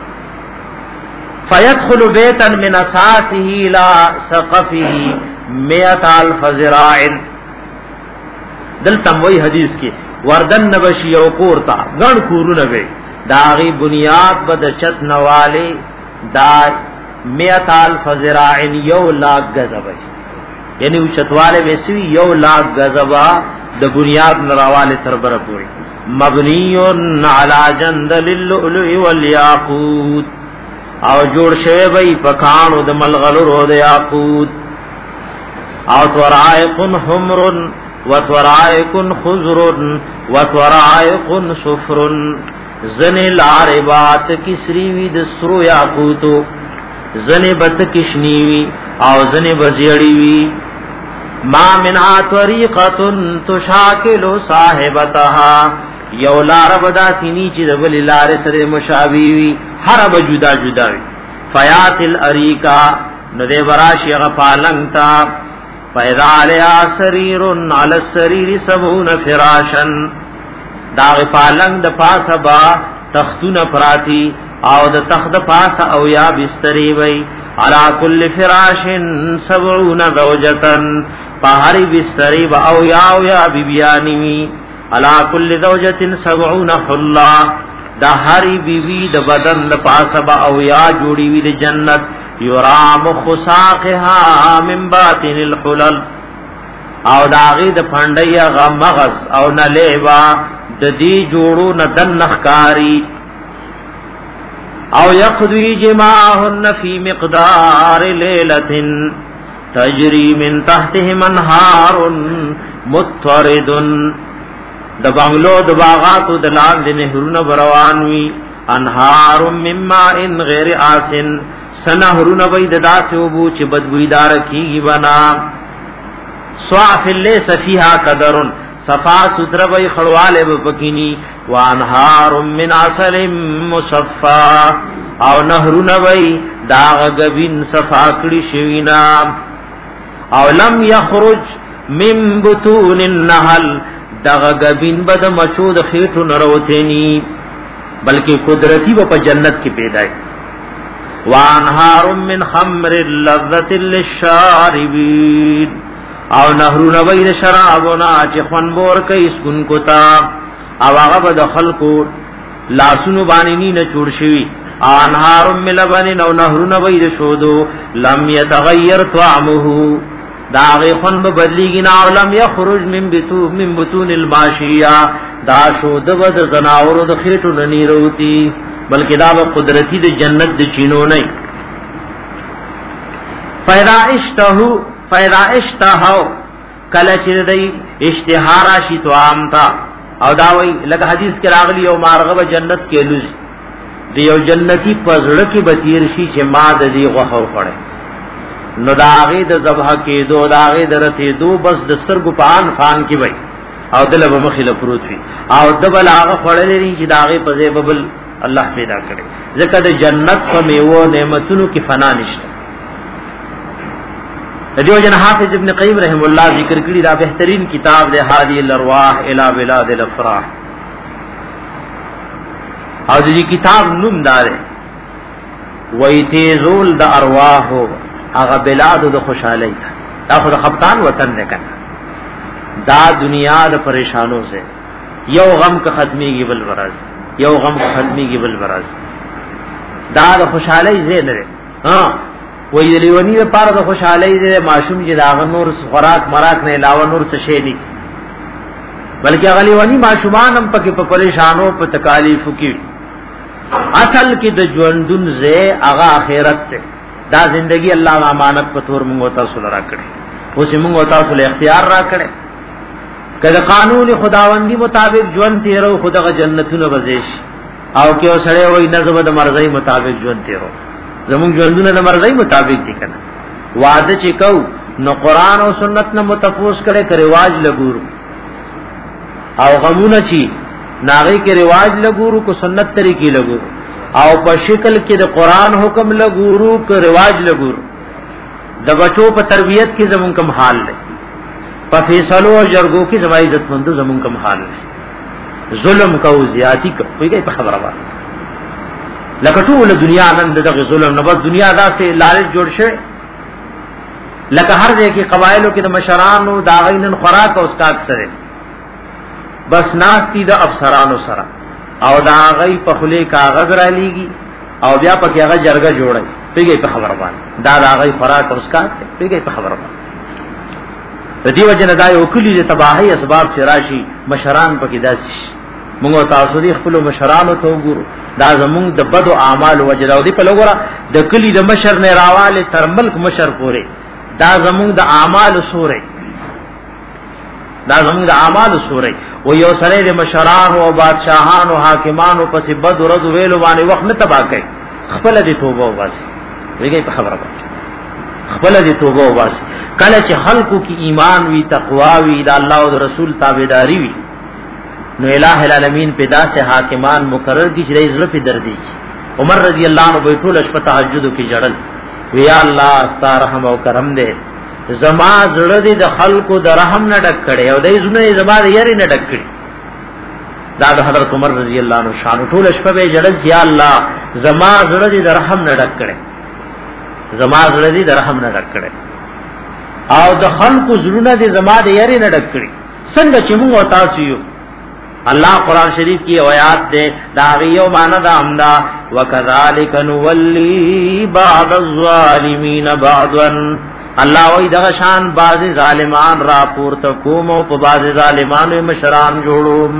Speaker 1: فیدخل بیتا من اساسه الى سقفه میت الف ذراع دل تموی حدیث کی وردن نبشی او کورتا گن کورو نبی داغی بنیاد بد چت نوالی دا میت الف ذراع یو لاکھ گزبا یعنی او چتوالے ویسوی یو لاکھ گزبا دا بنیاد نراوالی تربر پوری مبنیون علی جندل اللؤلؤ والیاقوت او جوڑ شوی بی پکانو دا ملغلر و دا یاقوت او تورائق حمر و تورائق خضر و تورائق صفر زن العربات کسریوی دسرو یاقوتو زن بت کشنیوی او زن بزیڑیوی ما منها طریقت تشاکل صاحبتها یو لار بدا سینی چی دبل لار سر مشابیوی ہر بجودا جداوی فیات الاریکا ندے براشی غفالنگتا فیضا علیہ سریر علی السریر سبعون فراشا داغ پالنگ دا پاس با تختون پراتی او دا تخت پاس او یا بستری بی علی کل فراش سبعون زوجتا پہری بستری با او یا او یا بیبیانیوی علی کل زوجت سبعون حلا دا ہری بیوی دا بدن دا پاس با او یا جوڑی وی دا جنت یرام خساقها من باطن الحلل او داغی دا پھنڈی غمغس او نلیبا دا دی جوڑو ندن نخکاری او یقضی جماعهن فی مقدار لیلت تجری من تحتهم انہار متورد دا بنگلو دا باغاتو دلان دی نهرون بروانوی انہار من ماء غیر آسن سنہرون بید دا سے ابو چی بدبویدار کی بنا سواف اللہ سفیہا قدرن صفا ستر بی خڑوال بپکینی وانہار من عسل مصفا او نہرون بی داغ گبین صفا کڑی شوینا او لم یخرج من بطون النحل داغ گبین بد مچود خیٹو نروتینی بلکہ قدرتی با پا جنت کی پیدائی وانہار من خمر اللذت للشاربین او نهرون بید شرابنا چی خونبور کئی اسکن کتا او آغا بدخل کو لاسونو بانینی نچوڑ شوی انہار من لبن او نهرون بید شودو لم یتغیر طعمہو دا آغی خون ببدلی گنا او لم یخرج من بطون, من بطون الماشیہ دا شود بد زناورو دا خیٹو ننی روتی بلکہ دا با قدرتی دا جنت دا چینو نہیں فیدا اشتہو فیدا اشتہو کلچر دی اشتہارا شی تو عامتا او داوی لگا حدیث کے راغلی او مارغب جنت کے لز دیو جنتی پزڑکی بطیر شی چه ما دا دی غخور پڑے نو دا آغی دا زبح کے دو دا آغی دا رتی دو بس دسترگو پان فان کی بئی او دل به مخله پروت وي او دبل هغه خړلې چې داغه په ځای ببل الله پیدا کړي ځکه د جنت په میوه نعمتونو کې فنا نشته. دیو جن حافظ ابن قیم رحم الله ذکر کړي دا بهترین کتاب دی هادی الارواح الی بلاد الافراح او دې کتاب نوم دار وای تیزول د ارواح هغه بلاد د خوشحالی دا خو د خپتان وطن نه کنه دا دنیا د پریشانوں سے یو غم کا ختمی کی بل براز یو غم کا ختمی کی بل براز دا د خوشحالی زین لري ها وې لیونی په پاره د خوشحالی دې معشوم چې دا نور خوراک مراک نه علاوه نور څه شي دي بلکې غلیونی معشومان هم پکې په پریشانو په تکالیف کې اصل کې د ژوندون زه هغه آخرت ته دا زندگی الله امانت په تور موږ تاسو لرا کړې اوس موږ تاسو له اختیار را کړې کله قانون خداوندی مطابق ژوند تیرو خدغه جنتونه بزیش او کې اوسړې وای نظم د مرزي مطابق ژوند تیرو زموږ ژوندونه د مرزي مطابق دي کنه وعده چې کو نو قران او سنت نه متفوس کړي کړي رواج لګورو او غمونه چی ناغي کې رواج لګورو کو سنت طریقې لګورو او په شکل کې د قران حکم لګورو کو رواج لګورو د بچو په تربيت کې زمون کوم حال دی په فیصلو او جرګو کې زما عزت مندو زمون کوم حال دی ظلم کو زیاتی کو کوي په خبره وایي لکه ټول دنیا نن دغه ظلم نه بس دنیا دا سه لالچ جوړ شي لکه هر ځای کې قبایلو کې د مشرانو دا غینن خوراک او اسکات سره بس ناستی د افسرانو سره او دا غي په خله کاغذ را لیږي او بیا پکې هغه جرګه جوړي پیږي په خبره باندې دا دا غي خوراک او اسکات پیږي په خبره باندې د دې وجنه دا یو کلی د تباہی اسباب چې راشي مشران پکې داسي موږ تاسو دې خپل مشرانو ته وګورو دا زموږ د بدو اعمال وجراو دي په لګورا د کلی د مشر نه راواله تر ملک مشر پورې دا زموږ د اعمال سورې دا زموږ د اعمال سورې و یو سره د مشران او بادشاہان او حاکمان او پس بد ورځ ویلو باندې وخت نه تبا کوي خپل دې توبه وباس ویږي په خبره باندې خپل دې توبه وباس کله چې خلقو کې ایمان وی تقوا وی د الله او رسول تابعداري وی نو الہ العالمین پیدا سے حاکمان مقرر کی چې عزت په دردي عمر رضی الله عنه به ټول شپه تهجد کې جړل ویا الله استا رحم او کرم دې زما زړه دې د خلقو د رحم نه ډک کړي او دې زونه زما دې یاري نه ډک کړي دا د حضرت عمر رضی الله عنه شان ټول شپه به جړل چې الله زما زړه دې د رحم نه ډک کړي زما زړه دې د رحم نه ډک کړي او د خلقو زړه دې زما دې یاري نه ډک کړي څنګه چې موږ تاسو یو اللہ قرآن شریف کی آیات دے داغیو مانا دا امدا وَكَذَلِكَ نُوَلِّي بَعْضَ الظَّالِمِينَ بَعْضًا اللہ وی دغشان بعض ظالمان را پورتا کومو پا بعض ظالمانو مشران جوڑو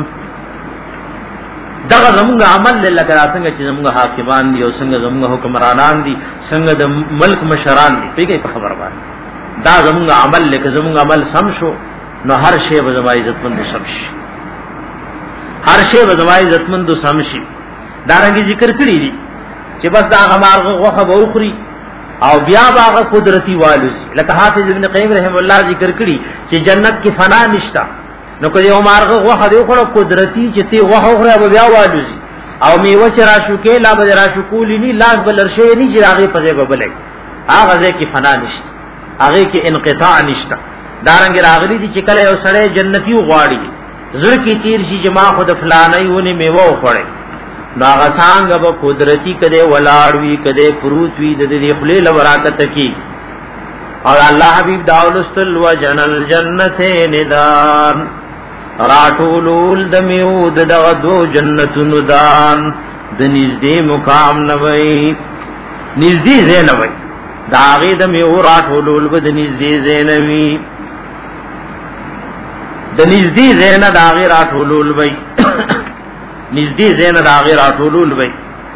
Speaker 1: دغه زمونږ عمل لله کرا څنګه چې زمونږ حاکمان دي او څنګه زمونږ حکمرانان دي څنګه د ملک مشران دي پیګي په خبر باندې دا زمونږ عمل لکه زمونږ عمل سم شو نو هر شی به زما عزت مند سم شي هر شی به زما عزت مند سم شي دا رنګ ذکر کړی دي چې بس دا غمارغه غوخه به وخري او بیا باغه قدرتی والوس لکه حافظ ابن قیم رحم الله ذکر کړي چې جنت کې فنا نشتا نو کله عمرغه غوخه دی خو قدرتی چې تی غوخه غره بیا والوس او میوه چې راشو کې لا به راشو کولی ني لاس بلرشه ني چې هغه په ځای ببلای هغه ځای کې فنا نشتا هغه کې انقطاع نشتا دارنګ راغلي دي چې کله یو سړی جنتی غواړي زړه کې تیر شي جما خود فلانای ونی میوه وخړي نو هغه څنګه به قدرتی کده ولاړ وی کده پروت وی د دې خلیل برکت کی او الله حبیب داولستل وجنل جنته ندان راټولول د میود د دو جنتونو دان د نږدې مقام نوي نږدې زینوي دا غي د میو راټولول به د نږدې زینوي د نږدې زینه دا غي راټولول وي نږدې زینه دا غیر اټولول وای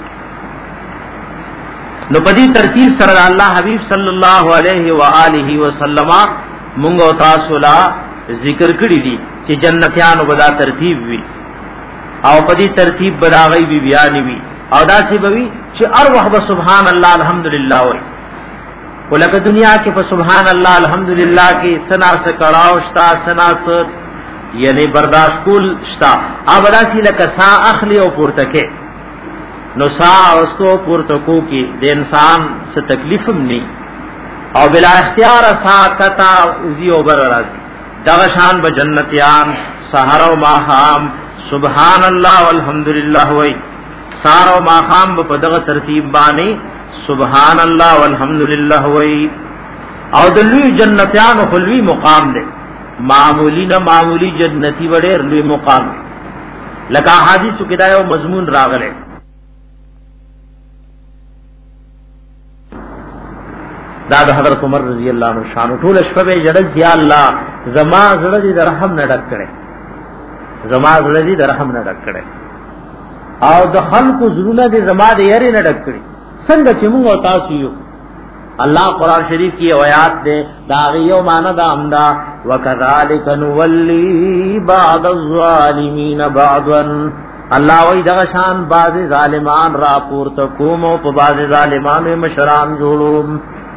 Speaker 1: نو په دې ترتیب سره الله حبیب صلی الله علیه و آله وسلم مونږ او تاسو لا ذکر کړی دي چې جنتیانو بدا ترتیب وی او په دې ترتیب براغی بی بیان وی او دا چې بوي چې ارواح به سبحان الله الحمدلله وای ولکه دنیا کې په سبحان الله الحمدلله کې سنا سے کړهو شتا سنا سے یعنی برداشت کول شتا ابداسی لکه سا اخلی او پورتکه نو سا اوستو پورتکو کی د انسان سے تکلیفم نی او بلا اختیار سا کتا زیو بر راضی دغشان بجنتیان سحر و ماخام سبحان اللہ والحمدللہ وی سحر و ماخام بپدغ ترتیب بانی سبحان اللہ والحمدللہ وی او دلوی جنتیان خلوی مقام دے معمولی نہ معمولی جنتی بڑے لوی مقام دے لکا حدیث کدایو مضمون راغلے داد حضرت عمر رضی اللہ عنہ شان ټول شپه جړل یا الله زما زړه دې رحم نه ډک کړي زما زړه دې رحم نه ډک کړي او د خلقو زړه دې زما دې یری نه ډک کړي څنګه چې موږ تاسو یو الله قران شریف کی آیات دے داغیو معنی دا امدا وکذالک نولی بعض الظالمین بعضا اللہ وی دغه شان بعض ظالمان را پورته کوم او په بعض ظالمان مشران جوړوم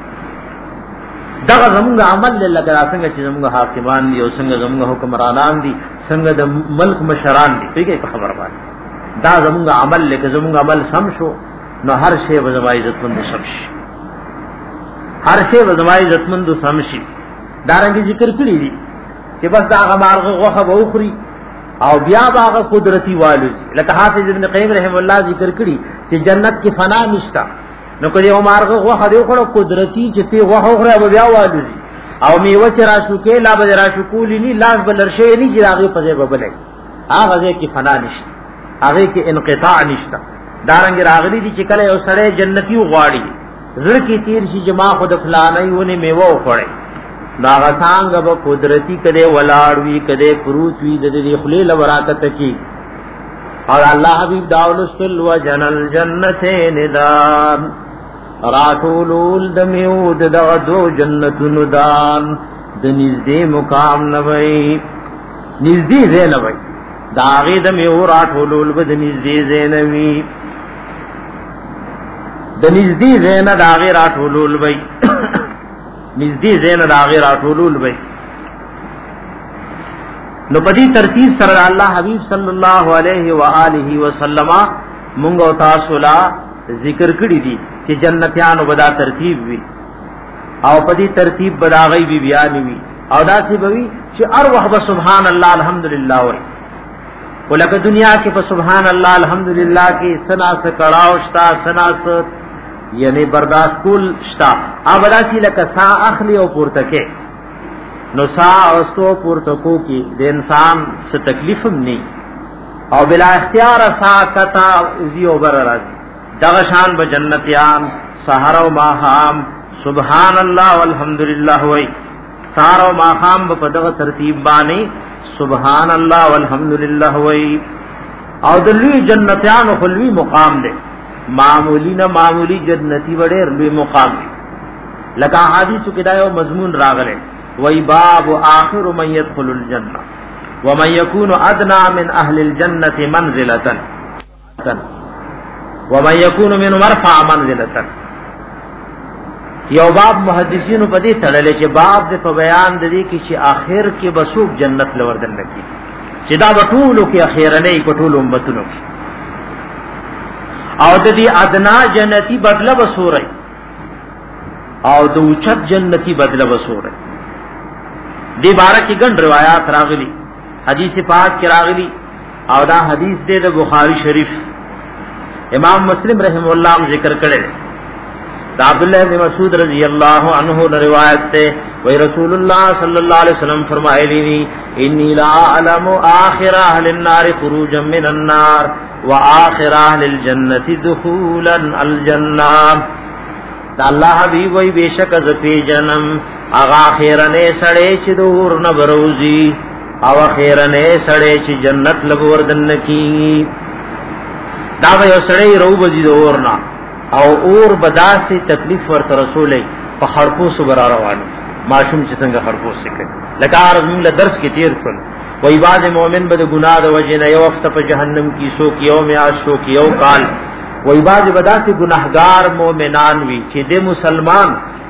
Speaker 1: دغه زموږ عمل لکه څنګه چې زموږ حاکمان دي او څنګه زموږ حکمرانان دي څنګه د ملک مشران دي پیږي په خبر باندې دا زموږ عمل لکه زموږ عمل سم شو نو هر شی به زما عزت مند سم شي هر شی به زما عزت مند سم شي دارنګ ذکر کړی دي چې بس دا غمارغه غوخه به اخري او بیا باغه قدرتی والو لکه حافظ ابن قیم رحم الله ذکر کړی چې جنت کې فنا نشتا نو کله عمرغه غوخه دی خو قدرتی چې تی غوخه غره بیا والو او میوه چې را شو کې لا به را شو کولی نی لاس بلرشه نی چې هغه په ځای ببلای هغه کې فنا نشتا هغه کې انقطاع نشتا دارنګ راغلی دي چې کله یو سړی جنتی غواړي زړه کې تیر شي جما خود فلانای ونه میوه وخړي دا غسانګ به قدرتی کده ولاړوي کده پروت وی د دې خلیل وراتت کی اور الله حبیب داول سل وجنل جنتین دان راتولول دمیود د دو جنتونو دان د نږدې مقام نوي نږدې زینوي داغه د میو راتولول بد نږدې زینوي د نږدې زین داغه راتولول وي نزدې زین داغه راټولول وي نو په دې ترتیب سره الله حبیب صلی الله علیه و آله وسلم مونږ او تاسو لا ذکر کړی دي چې جنتیانو بدا ترتیب وي او په دې ترتیب بداغي بي بیان وي او دا سی بوي چې ار وحب سبحان الله الحمدلله وي ولکه دنیا کې په سبحان الله الحمدلله کې سنا سے کړهو شتا سنا سے یعنی برداشت کول شتا ابداسی لکه سا اخلی او پورتکه نو سا اوستو پورتکو کی د انسان سے تکلیفم نی او بلا اختیار سا کتا زیو بر راضی دغشان بجنتیان سحر و ماخام سبحان اللہ والحمدللہ وی سحر و ماخام بپدغ ترتیب بانی سبحان اللہ والحمدللہ وی او دلوی جنتیان و خلوی مقام دے معمولی نہ معمولی جنتی وڑے لوی مقام لکا حدیث کدایو مضمون راغلے وی باب آخر من يدخل الجنہ ومن يكون ادنى من اهل الجنة منزلة ومن يكون من مرفع منزلة یو باب محدثین په دې تړلې چې باب د په بیان د دې کې چې آخر کې بسوب جنت لوردن لکی چې دا ټولو کې اخیرنه په ټولو امتونو کې او د دې ادنا جنتی بدله وسوري او د اوچت جنتی بدله وسوري دې بارے کې ګڼ روایت راغلي حدیث پاک کې راغلي او دا حدیث دې د بخاری شریف امام مسلم رحم الله ذکر کړي دا عبد الله بن مسعود رضی اللہ عنہ روایت سے وہی رسول اللہ صلی اللہ علیہ وسلم فرمائے لی انی لا اعلم آخر اہل النار خروجا من النار وآخر اہل الجنت دخولا الجنہ دا اللہ حبیب وی بے شک از پی جنم اغا خیرنے سڑے چی دور نبروزی او خیرنے سڑے چی جنت لبوردن کی دا بے سڑے رو بزی دورنا او اور بداسي تکلیف ورته رسولي په خړپو صبر روان ماشوم چې څنګه خړپو سکه لکه ارزم له درس کې تیر شول وای باز مؤمن به ګناه د وجه نه یو وخت په جهنم کې سو کې یو میاش سو کې یو کال وای باز بداسي ګناهګار مؤمنان وی چې د مسلمان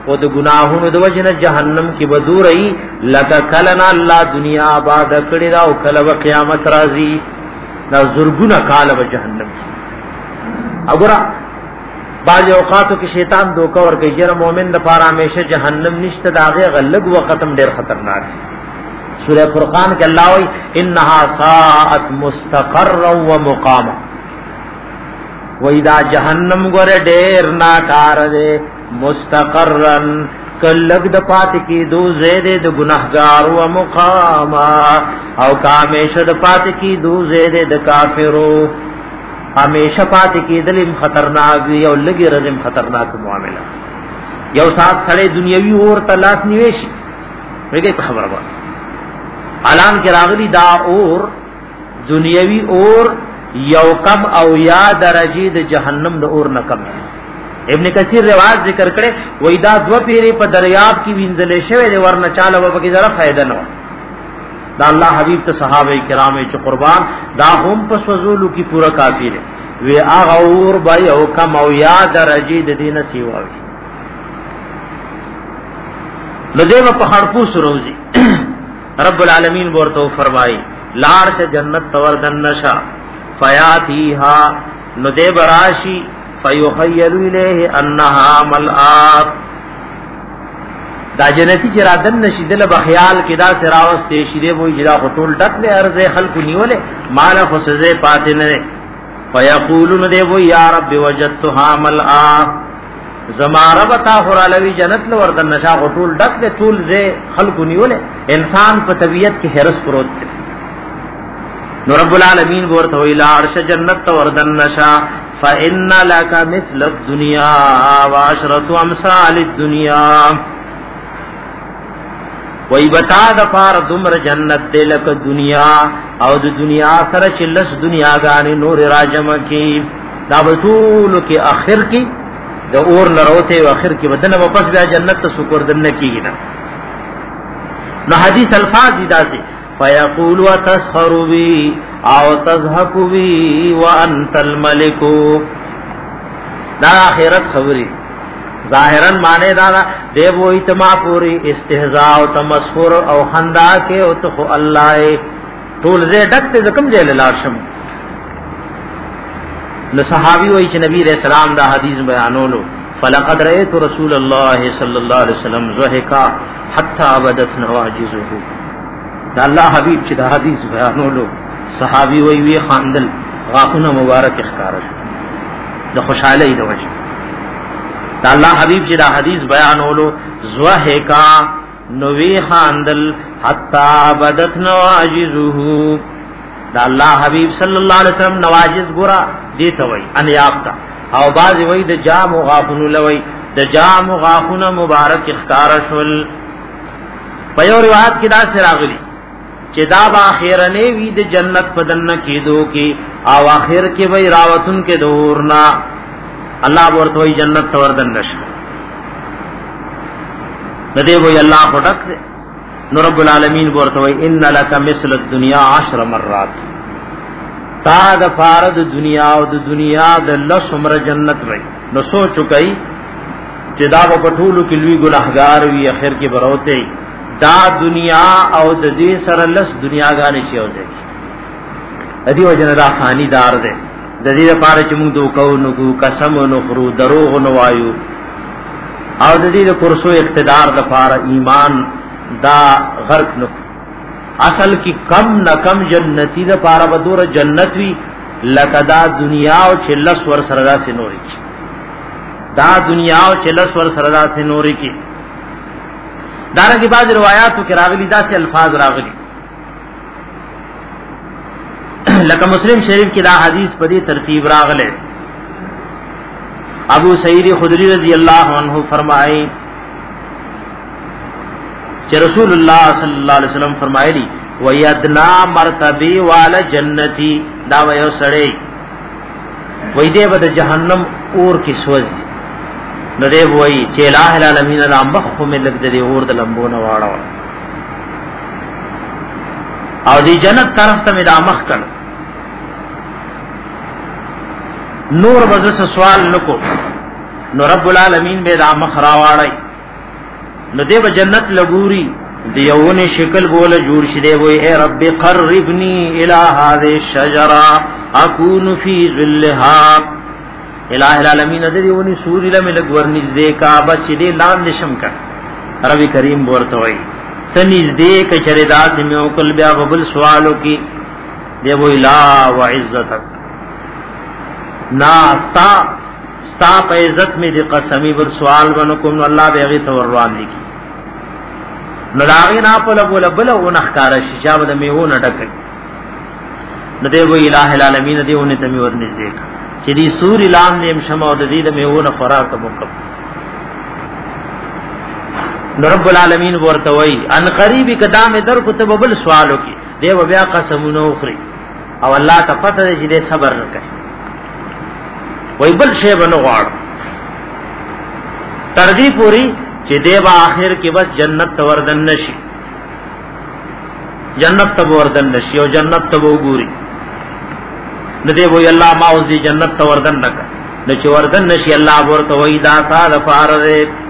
Speaker 1: او د ګناهونو د وجنه جهنم کې بدوري لکه کلنا الله دنیا آباد کړی دا او کله قیامت راځي دا زرګونه کال به جهنم کې. وګوره بعض اوقاتو کې شیطان دوکا ورکړي چې مؤمن د پاره همیشه جهنم نشته دا هغه غلط وخت هم ډیر خطرناک دی. سورہ فرقان کې الله وایي انها ساعت مستقرا ومقاما وای دا جهنم ګره ډیر ناکار دی مستقرن کلګ د پات کی دو زیده د گنہگار او مقاما او کامیشه د پات کی دو زیده د کافرو همیشه پات کی دلم خطرناک وی او لګي رزم خطرناک معاملہ یو سات سړی دنیوي اور تلاش نیوي ویګي خبره وره اعلان کې راغلی دا اور دنیوي اور یو کم او یا درجه د جهنم د اور نه کم. ابن کثیر روایت ذکر کړي وای دا دو پیری په دریاب کې وینځلې شوی دی ورنه چاله به کې ذره فائدہ نه و. دا الله حبیب ته صحابه کرام چې قربان دا هم په سوزولو کې پورا کافی دی وی هغه اور به یو کم او یا درجه د دینه سیوا وي. نو دغه په خړپو سروزي رب العالمین ورته فرمایي لار سے جنت توردن نشا فیاتیها نو دے براشی فیخیل الیہ انها ملآت دا جنتی چرادن نشیدل بخیال کدا سراوستے شیدے وہی جدا خطول ڈک لے ارض خلق نیولے مالا خسزے پاتے نرے فیقولون دے وہی یا رب وجدتها ملآت زمارہ بتا خورالوی جنت لوردن نشا خطول ڈک لے طول زے خلق نیولے انسان پا طبیعت کی حرس پروت تے نو رب العالمین ورته ویلا عرش جنت وردن نشا فإن لك مثل الدنيا وعشرة امثال الدنيا وای بتا د پار دمر جنت دلک دنیا او د دنیا سره چلس دنیا غانې نور راجم کی دا بطول کې اخر کې د اور لروته او اخر کې بدن واپس بیا جنت ته شکر دنه کیږي نو حدیث الفاظ دي داسي فیقول وتسخر بی او تضحك بی وانت الملک دا اخرت خبری ظاهرا معنی دا دی وہ اتما پوری استهزاء او تمسخر او خندا کے او تو اللہ طول زے ڈکتے زکم جیل لارشم نو صحابی وای چې نبی رسول الله دا حدیث بیانولو فلقد رأيت رسول الله صلی الله علیه وسلم ضحكا حتى بدت نواجزه دا الله حبیب چې دا حدیث بیانولو صحابي وی وی خاندل غاخونه مبارک اخکار د خوشاله دی وجه دا الله حبیب چې دا حدیث بیانولو زوه کا نوې خاندل حتا بدت نواجزه دا الله حبیب صلی الله علیه وسلم نواجز ګرا دی ته وی ان یافتا او باز وی د جام غاخونه لوی د جام غاخونه مبارک اخکار شول په یو روایت کې دا سراغلی چې دا با اخیرنه وی د جنت پدن کېدو کې او اخر کې وی راوتن کې دورنا الله ورته وی جنت توردن نشه دې وی الله پټک نو رب العالمین ورته وی ان لک مثل الدنيا عشر مرات تا د فارد دنیا او د دنیا د لسمر جنت وی نو سوچ کوي چې دا په ټولو کې لوی ګناهګار وی اخر کې بروته دا دنیا او د دې سره لس دنیا غانې شي او ځي ادي وجنه دا خانی دار ده د دې لپاره چې موږ دوکو نو قسم نو خرو دروغ نو وایو او د دې کورسو اقتدار لپاره ایمان دا غرق نو اصل کی کم نہ کم جنتی لپاره بدور جنت وی لکدا دنیا او چې لس ور سره سے نوري دا دنیا او چې لس ور سره سے نوري کی دارنګه بعض روایتو کې راغلي داسې الفاظ راغلي لکه مسلم شریف کې دا حدیث په دې ترتیب راغله ابو سعید خدری رضی اللہ عنہ فرمائے کہ رسول اللہ صلی اللہ علیہ وسلم فرمائے لی ویدنا مرتبی والا جنتی دا ویو سڑے وی دے بد جہنم اور کی سوز ندے وی چې الہ العالمین را مخ میں لگ دے اور د لمبو نه واړو او دی جنت طرف ته دا مخ کړ نور بز سوال نکو نو رب العالمین به دا مخ را واړی نو دې به جنت لګوري دیونه شکل بوله جوړ شي دی وای اے رب قربني الى هذه الشجره اكون في ظلها الہ العالمین دې ونی سوري له ملګ ورنږدې کا بچ دې لاندې شم کا رب کریم ورته وای تنږدې کچره داس میو کل بیا ببل سوالو کی دی وای لا وعزتک ناستا ستا په عزت می دې قسمی ور سوال ونو کوم الله به غي توروان لیکي نو داغی نا پل بول بل او نخکار شیشاب د میو نه ډک نو دی وی الہ العالمین دیونه تمی ورنځ دیک چې دی سور اعلان نیم شمو د دې د میو نه خوراک مکب نو رب العالمین ورته وی ان قریب قدام در کتب بل سوالو کی دی بیا قسمونو اخری او الله ته پته دې دې صبر وکړي وی بل شی بنو غواړ تر دې پوری چې دیو اخر کې بس جنت توردن نشي جنت ته وردن نشي او جنت ته وګوري نو دی وی الله ما اوس دی جنت ته وردن نک نو چې وردن نشي الله ورته وی دا صاد فارذ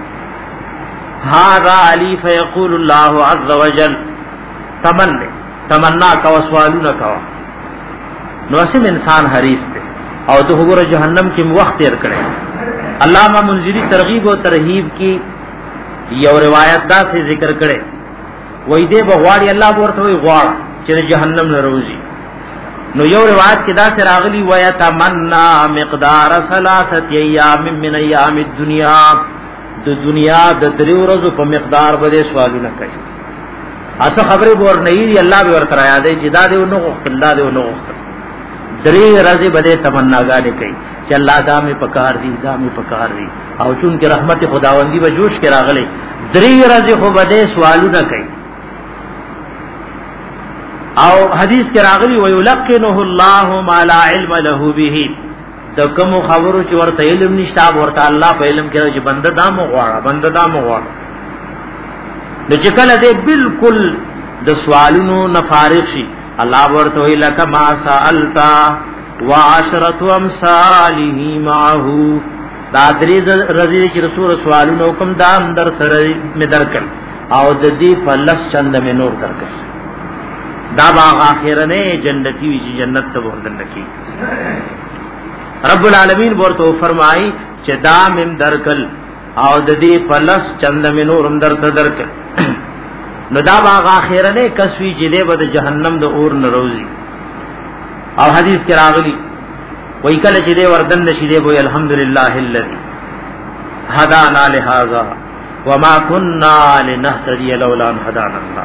Speaker 1: هذا علی فیقول الله عز وجل تمنى تمنا کا سوالونه کا نو اسیم انسان حریص دی او ته وګوره جهنم کې وخت تیر کړي علامہ منذری ترغیب او ترہیب کی یو روایت دا سے ذکر کرے وای دې بغواړي الله ورته وی غواړ چې جهنم نه روزي نو یو روایت کې دا سے راغلی ویا تمنا مقدار ثلاثه ایام من ایام الدنیا د دنیا د درې ورځې په مقدار باندې سوالونه کوي اسه خبره ور نه ای الله به ورته یادې چې دا دې نو وخت الله دې نو وخت درې ورځې باندې تمناګانې کوي چې الله دا مې پکار دي دا مې پکار دي او چون کې رحمت خداوندی به جوش کې راغلي درې ورځې خو بده سوالونه کوي او حدیث کې راغلي ويلقنه الله ما لا علم له به د کوم خبرو چې ورته علم نشته ورته الله په علم کې چې بنده دا مو غواړه بنده دا مو غواړه د چې کله دې بالکل د سوالونو نفارغ شي الله ورته وی لک ما سالتا وعشرة امثاله معه دا درې رضی چې رسول سوالونو کوم دا اندر سره می درکل او د دې فلس چند می نور درکل دا باغ اخرنه جنتی وی چې جنت ته ورته نکی رب العالمین ورته فرمای چې دا مم درکل او د دې فلس چند می نور اندر ته درکل نو دا باغ اخرنه کسوی چې دې بد جهنم د اور نروزی او حدیث کې راغلی وای کله چې دې وردن نشي دې وای الحمدلله الذی هدانا لهذا وما كنا لنهتدي لولا ان هدانا الله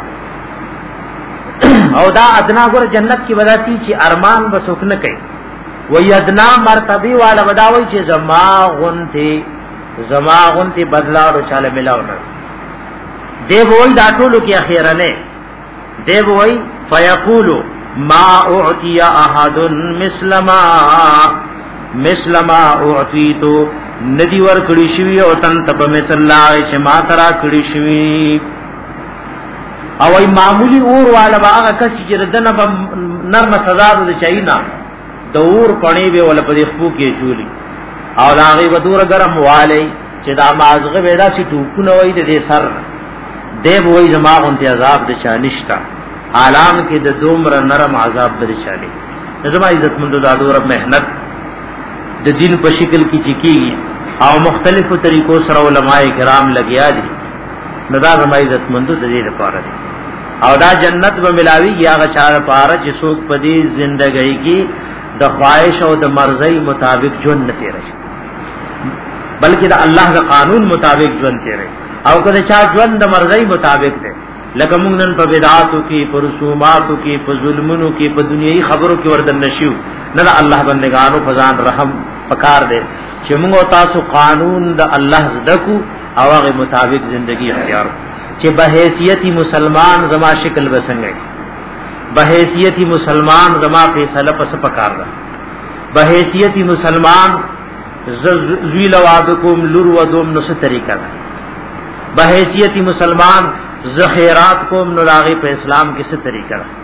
Speaker 1: او دا ادنا ګور جنت کې وداتی چې ارمان وسوک نه کوي وای ادنا مرتبه والا وداوي چې زما غنتی زما غنتی بدلا او چاله ملاو نه دی وای دا ټولو کې اخیره نه دی وای فیقول ما اعطي احد مثل ما مثل ما اعطيتو ندی ور کړي شوی او تن تب مثل الله چې ما ترا کړي شوی او ای معمولی اور والا باغ کس چې دنه نرم سزا د چاینا د اور پړې به ول په خپو کې چولی او لاغي ودور ګرم والی چې دا مازغه ودا سي ټوکونه وای د سر دی وای زما غونته عذاب د چانشتا عالم کې د دومره نرم عذاب درشالي زما عزت مند د ادور مهنت د دین په شکل کې چکی او مختلفو طریقو سره علماء کرام لګیا دي ندا زما عزت مند د دې لپاره دي او دا جنت به ملاوي یا غچار لپاره چې څوک په دې ژوندۍ کې د خواهش او د مرضی مطابق ژوند نه تیري بلکې د الله د قانون مطابق ژوند تیري او کله چې ژوند د مرضی مطابق دی لکه موږ نن په بدعاتو کې په رسوماتو کې په ظلمونو کې په دنیوي خبرو کې وردن نشو نه الله بندگانو فزان رحم پکار دے چې موږ تاسو قانون د الله زدکو او هغه مطابق زندگی اختیار چې به حیثیت مسلمان زما شکل وسنګي به حیثیت مسلمان زما فیصله پس پکار ده به حیثیت مسلمان ذویل وعدکم لور ودوم نو څه طریقہ ده به حیثیت مسلمان ذخیرات کو منلاغی په اسلام کې څه طریقہ ده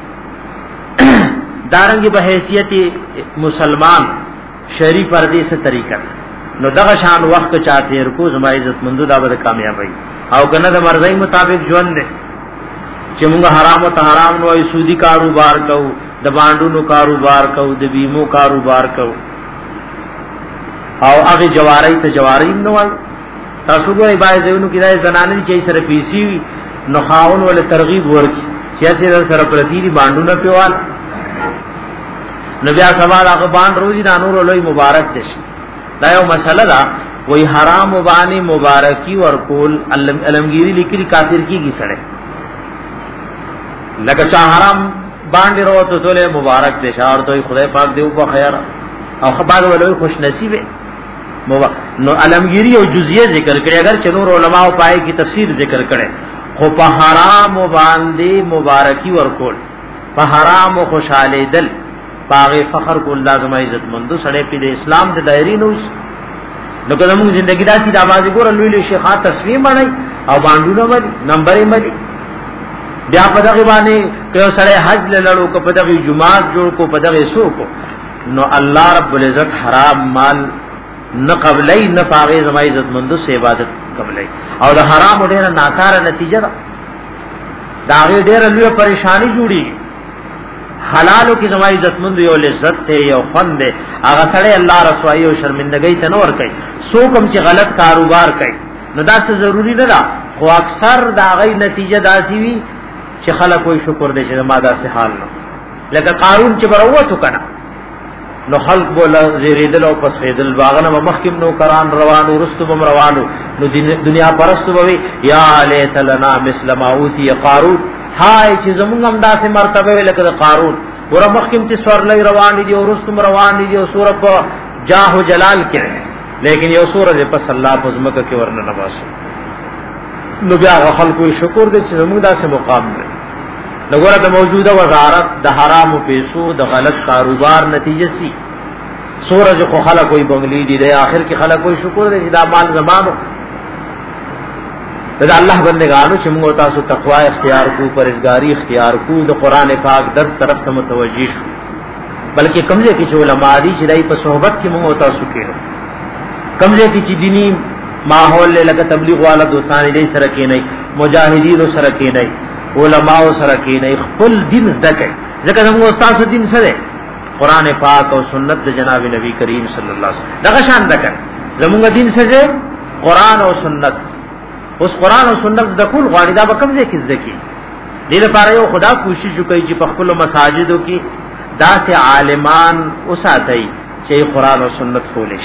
Speaker 1: دارنګ به حیثیت مسلمان شریف پردې څه طریقہ ده نو دغه شان وخت چاته رکو زما عزت مندو دا به کامیابی او کنه د مرزي مطابق ژوند دي چې موږ حرام او حرام نو سودی کاروبار کو د باندونو کاروبار کو د بیمو کاروبار کو او هغه جواری ته جواری نو وای تاسو ګورئ باید زینو کې دای زنانه چې سره پیسي نو خاون ول ترغیب ورکی چې سره پرتی دي باندونه پیوال نو بیا سوال هغه باند روزي د نور لوی مبارک دي دا یو مسله ده وای حرام وبانی مبارکی ورکول علمگیری لیکلی کافر کیږي سره لکه چا حرام باندې وروته ټول مبارک دي شاور دوی خدای پاک دیو په خیر او خبر ولوي خوش نصیب نو علمگیری او جزئیه ذکر کړي اگر چنور علماء پای کی تفسیر ذکر کړي خو په حرام باندې مبارکی ورکول په حرام خوشاله دل پاغه فخر کو لازم عزت مند سړی په اسلام د دایری نو نو کله موږ ژوندۍ داسې د आवाज ګور لوی لوی شیخات تصویر باندې او باندونه باندې نمبرې باندې بیا په دغه باندې کله سړی حج لړو کو په دغه جمعات جوړ کو په دغه سو کو نو الله رب العزت حرام مال نه قبلای نه پاغه زما عزت مند سے عبادت قبلای او د حرام ډیره ناکاره نتیجه ده دا ډیره لوی پریشانی جوړي حلالو کی زما عزت مند یو لذت ته یو فن ده هغه سره الله رسوایی او شرمندګی ته نور کوي سو کوم چې غلط کاروبار کوي نو دا څه ضروری نه ده خو اکثر دا غي نتیجه داسي وي چې خلک وي شکر دې چې ما دا سه حال نو لکه قارون چې بروته کنا نو خلق بولا زیریدل او پسیدل باغنه مخکم نو قران روانو رستم روانو نو دنیا پرستو وي یا لیت لنا مثل ما اوتی قارون هاي چې زمونږ هم داسې مرتبه لکه قارون ور مخکم چې سور لای روان دي او رستم روان دي او سورۃ جاه جلال کې لیکن یو سورۃ پس الله پزمکه کې ورنه نواز نو بیا خلکو شکر دې چې زمونږ داسې مقام دی نګوره د موجوده وزارت د حرام او پیسو د غلط کاروبار نتیجه سي سورج خو خلک کوئی بنگلی دي د اخر کې خلک کوئی شکر دې دا مال زمانو دا الله بندگانو چې موږ تاسو تقوا اختیار کو پرهیزګاری اختیار کو د قران پاک درس طرف ته متوجي شو بلکې کمزې کې چې علماء دي چې دای په صحبت کې موږ تاسو کېرو کمزې کې چې دینی ماحول لکه تبلیغ والا دوستان دې سره کې نه مجاهدین سره کې نه علماء سره کې نه خپل دین زده کوي ځکه موږ استاد دین سره قران پاک او سنت د جناب نبی کریم صلی الله علیه وسلم دغه شان دکړه زموږ دین سره قران او سنت اوس قران او سنت د کول غاړي دا به کوم ځای کې ځکه دې لپاره یو خدا کوشش وکړي چې په خپل مساجدو کې داسې عالمان اوساتای چې قران او سنت خولش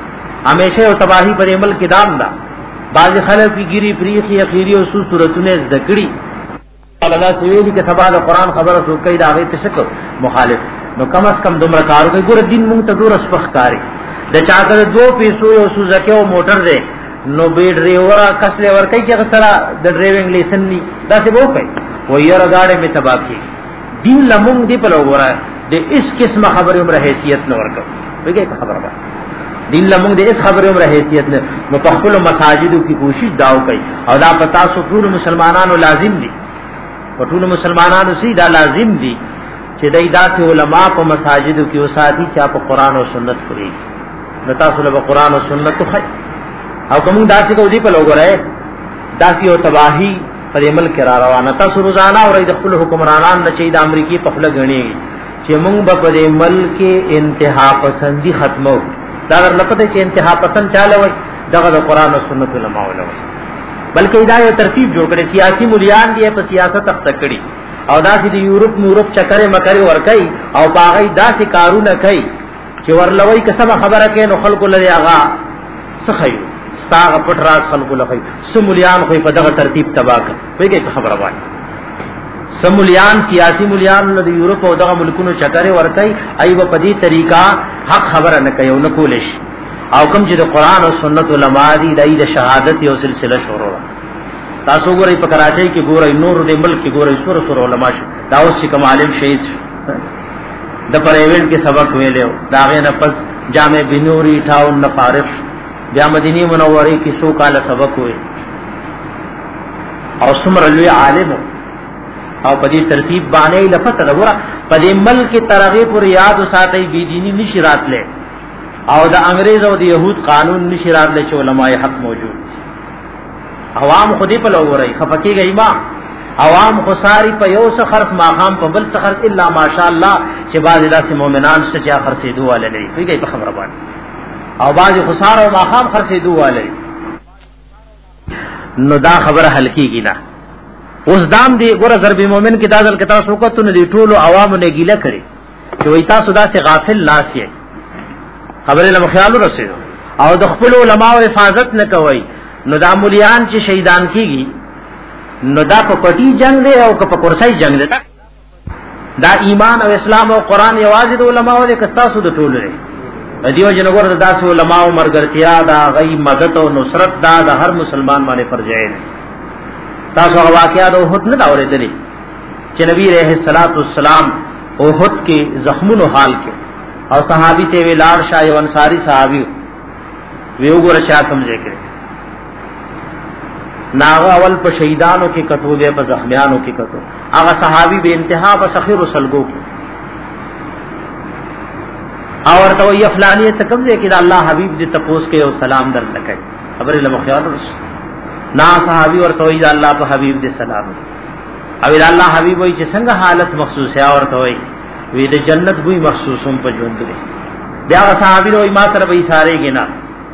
Speaker 1: همیشه او تباہی پر عمل کې دام دا بعض خلک پیګری پریخي اخیری او صورتونه ذکرې الله سویلی کې سبا د قران خبره سو کوي دا غي تشکر مخالف نو کم از کم دومره کار کوي ګور دین مونږ ته دور اسپخ کاری د چا کړه دو پیسو یو سوزکه او موټر دی نو بی ډرایور کسله ور کوي چې سره د ډرایوینګ لیسن ني دا څه وو کوي و یې راګاډه می تباکی دین لمون دی په لوګورا د اس قسمه خبره عمر حیثیت نه ورکو وګورئ خبره ده دین لمون دی اس خبره عمر حیثیت نه نو په خپل مساجدو کې کوشش داو کوي او دا پتا سو ټول مسلمانانو لازم دي په ټول مسلمانانو سي دا لازم دي چې دای داسې علما په مساجدو کې وساتي چې په قران او سنت کوي نو تاسو له قران او سنت خو او کوم داسې کو دی په لوګره داسې او تباہی پر عمل کرا روانه تاسو روزانه او د خپل حکمرانان نه چې د امریکای په خپل غني چې موږ په پر عمل کې انتها پسندي ختمو دا ورلپته چې انتها پسند چاله وي دغه د قران او سنت علماء ولوي بلکې دا یو ترتیب جوړ کړي سیاسي مليان دی په سیاست تخت کړي او داسې د یورپ یورپ چکرې مکرې ور کوي او باغی داسې کارونه کوي چې ورلوي کسبه خبره کوي نو خلکو لري هغه سخیو ستاغه پټ راز خلکو لخی سمولیان خو په دغه ترتیب تباہ کوي خبره وایي سمولیان سیاسی مليان د یورپ او دغه ملکونو چکرې ور کوي ایو په دې طریقہ حق خبره نه کوي او نه کولش او کوم چې د قران او سنت علماء دي د شهادت یو سلسله شروع تاسو ګورئ په کراچۍ کې ګورئ نور د ملک کې ګورئ سور سور علماء شو دا اوس چې کوم عالم شهید د پرایویټ کې سبق ویلو دا غي نه پس جامع بنوري ټاون نه فارغ بیا مدینه منوره کې سو کال سبق وې او څومره لوی عالم او په دې ترتیب باندې لفظ لګورا په دې ملک ترغیب پر یاد ساتي بی دینی نشی راتله او د انګريز او د يهود قانون نشي راتلی چې علماء حق موجود عوام خودی په لوري خفقي گئی ما عوام خساری په یو څه خرص ماقام په بل څه خرص الا ماشاء الله چې بعض داسې مؤمنان څه چا خرڅېدو ولې کوي په خبره باندې او بعض خسار او ماقام خرڅېدو ولې نو دا خبره حل کیږي نه اوس دام دی ګوره ضرب مومن کې دازل کې تاسو وکړو نه دی ټولو عوامو نه ګیله کړي چې وای تاسو داسې غافل ناس یې خبره له خیال ورسېدو او د خپل علماء حفاظت نه کوي نو دا مولیان چې شهیدان کیږي نو دا په پټي جنگ دی او په کورسای جنگ دی دا ایمان او اسلام او قران یوازې د علماء او د تاسو د ټولو دی دیو جنګور د داسې علماء او مرګرتیا دا غي مدد او نصرت دا د هر مسلمان باندې فرض دی تاسو واقعات او هوت نه اورېدلې چې نبی رحمت الله والسلام اوحد کې زخمونو حال کې او صحابي ته ویلار شاه او انصاری صحابي ویو ګور شاه سمجه کړي ناغه اول په شهیدانو کې کتو دی په زخمیانو کې کتو هغه صحابي به انتها په سخیر وسلګو کې او ورته وی فلانی ته کوم ځای کې د الله حبیب دې تپوس کې او سلام در لکای خبره له مخیال رسول نا صحابي ورته وی د الله په حبیب دې سلام او د الله حبیب وی چې څنګه حالت مخصوصه ورته وی وی د جنت بوئی مخصوصم په ژوند کې بیا صحابي وی ما تر به اشاره کینا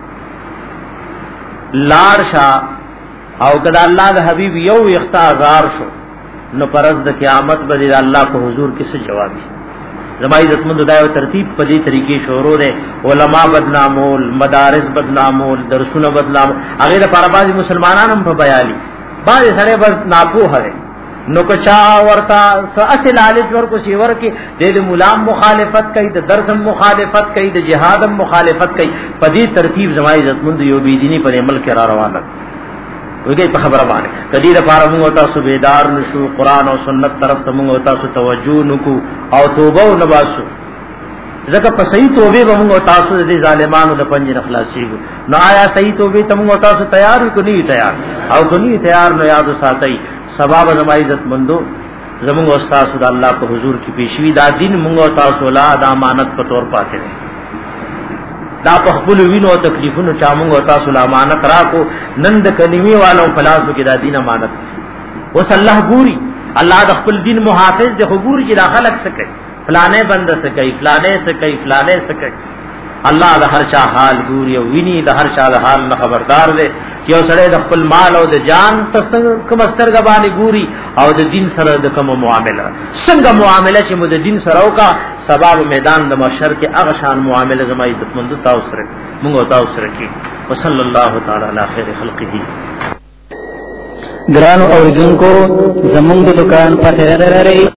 Speaker 1: لار شاه او کدا الله د حبیب یو اختیار شو نو پرز د قیامت به د الله په حضور کې څه جواب شي زمای عزتمند دایو ترتیب په دې طریقې شروع ده علما بدنامول مدارس بدنامول درسونه بدنام هغه د پربازي مسلمانانو په بیالي باندې سره بس ناپوه هره نو کچا ورتا اصل عالج ورکو سیور کې د مولا مخالفت کوي د درس مخالفت کوي د جهاد مخالفت کوي په دې ترتیب زمای عزتمند یو بي دیني پر عمل کې را روانه وګي په خبره باندې کدی د پاره موږ تاسو بیدار نشو قران او سنت طرف ته موږ تاسو توجه نکو او توبه او نباسو ځکه په صحیح توبه به موږ تاسو د ظالمانو د پنځه اخلاصي نو آیا صحیح توبه ته موږ تاسو تیار کو نه تیار او کو نه تیار نو یاد ساتي سبب زما عزت مندو زموږ استاد د الله په حضور کې پیشوي دا دین موږ تاسو لا د امانت په تور پاتې دا په خپل وینو تکلیفونو چا موږ تاسو له امانت راکو نند کلمې والو فلاسو کې دا دین امانت اوس الله ګوري الله د خپل دین محافظ د حضور چې داخلك سکے فلانے بند سکے فلانے سکے فلانے سکے الله د هر چا حال ګوري او ویني د هر چا د حال نه خبردار دی چې اوسړه د خپل مال او د جان تستر کوم سترګ باندې ګوري او د دین سره د کوم معامله څنګه معامله چې مو د دین سره او کا سبب میدان د محشر کې هغه شان معامله زما عزت مند تاسو سره موږ تاسو سره کې وصلی الله تعالی علی خیر خلقه
Speaker 2: ګرانو اوریدونکو زمونږ د دکان په خیر لري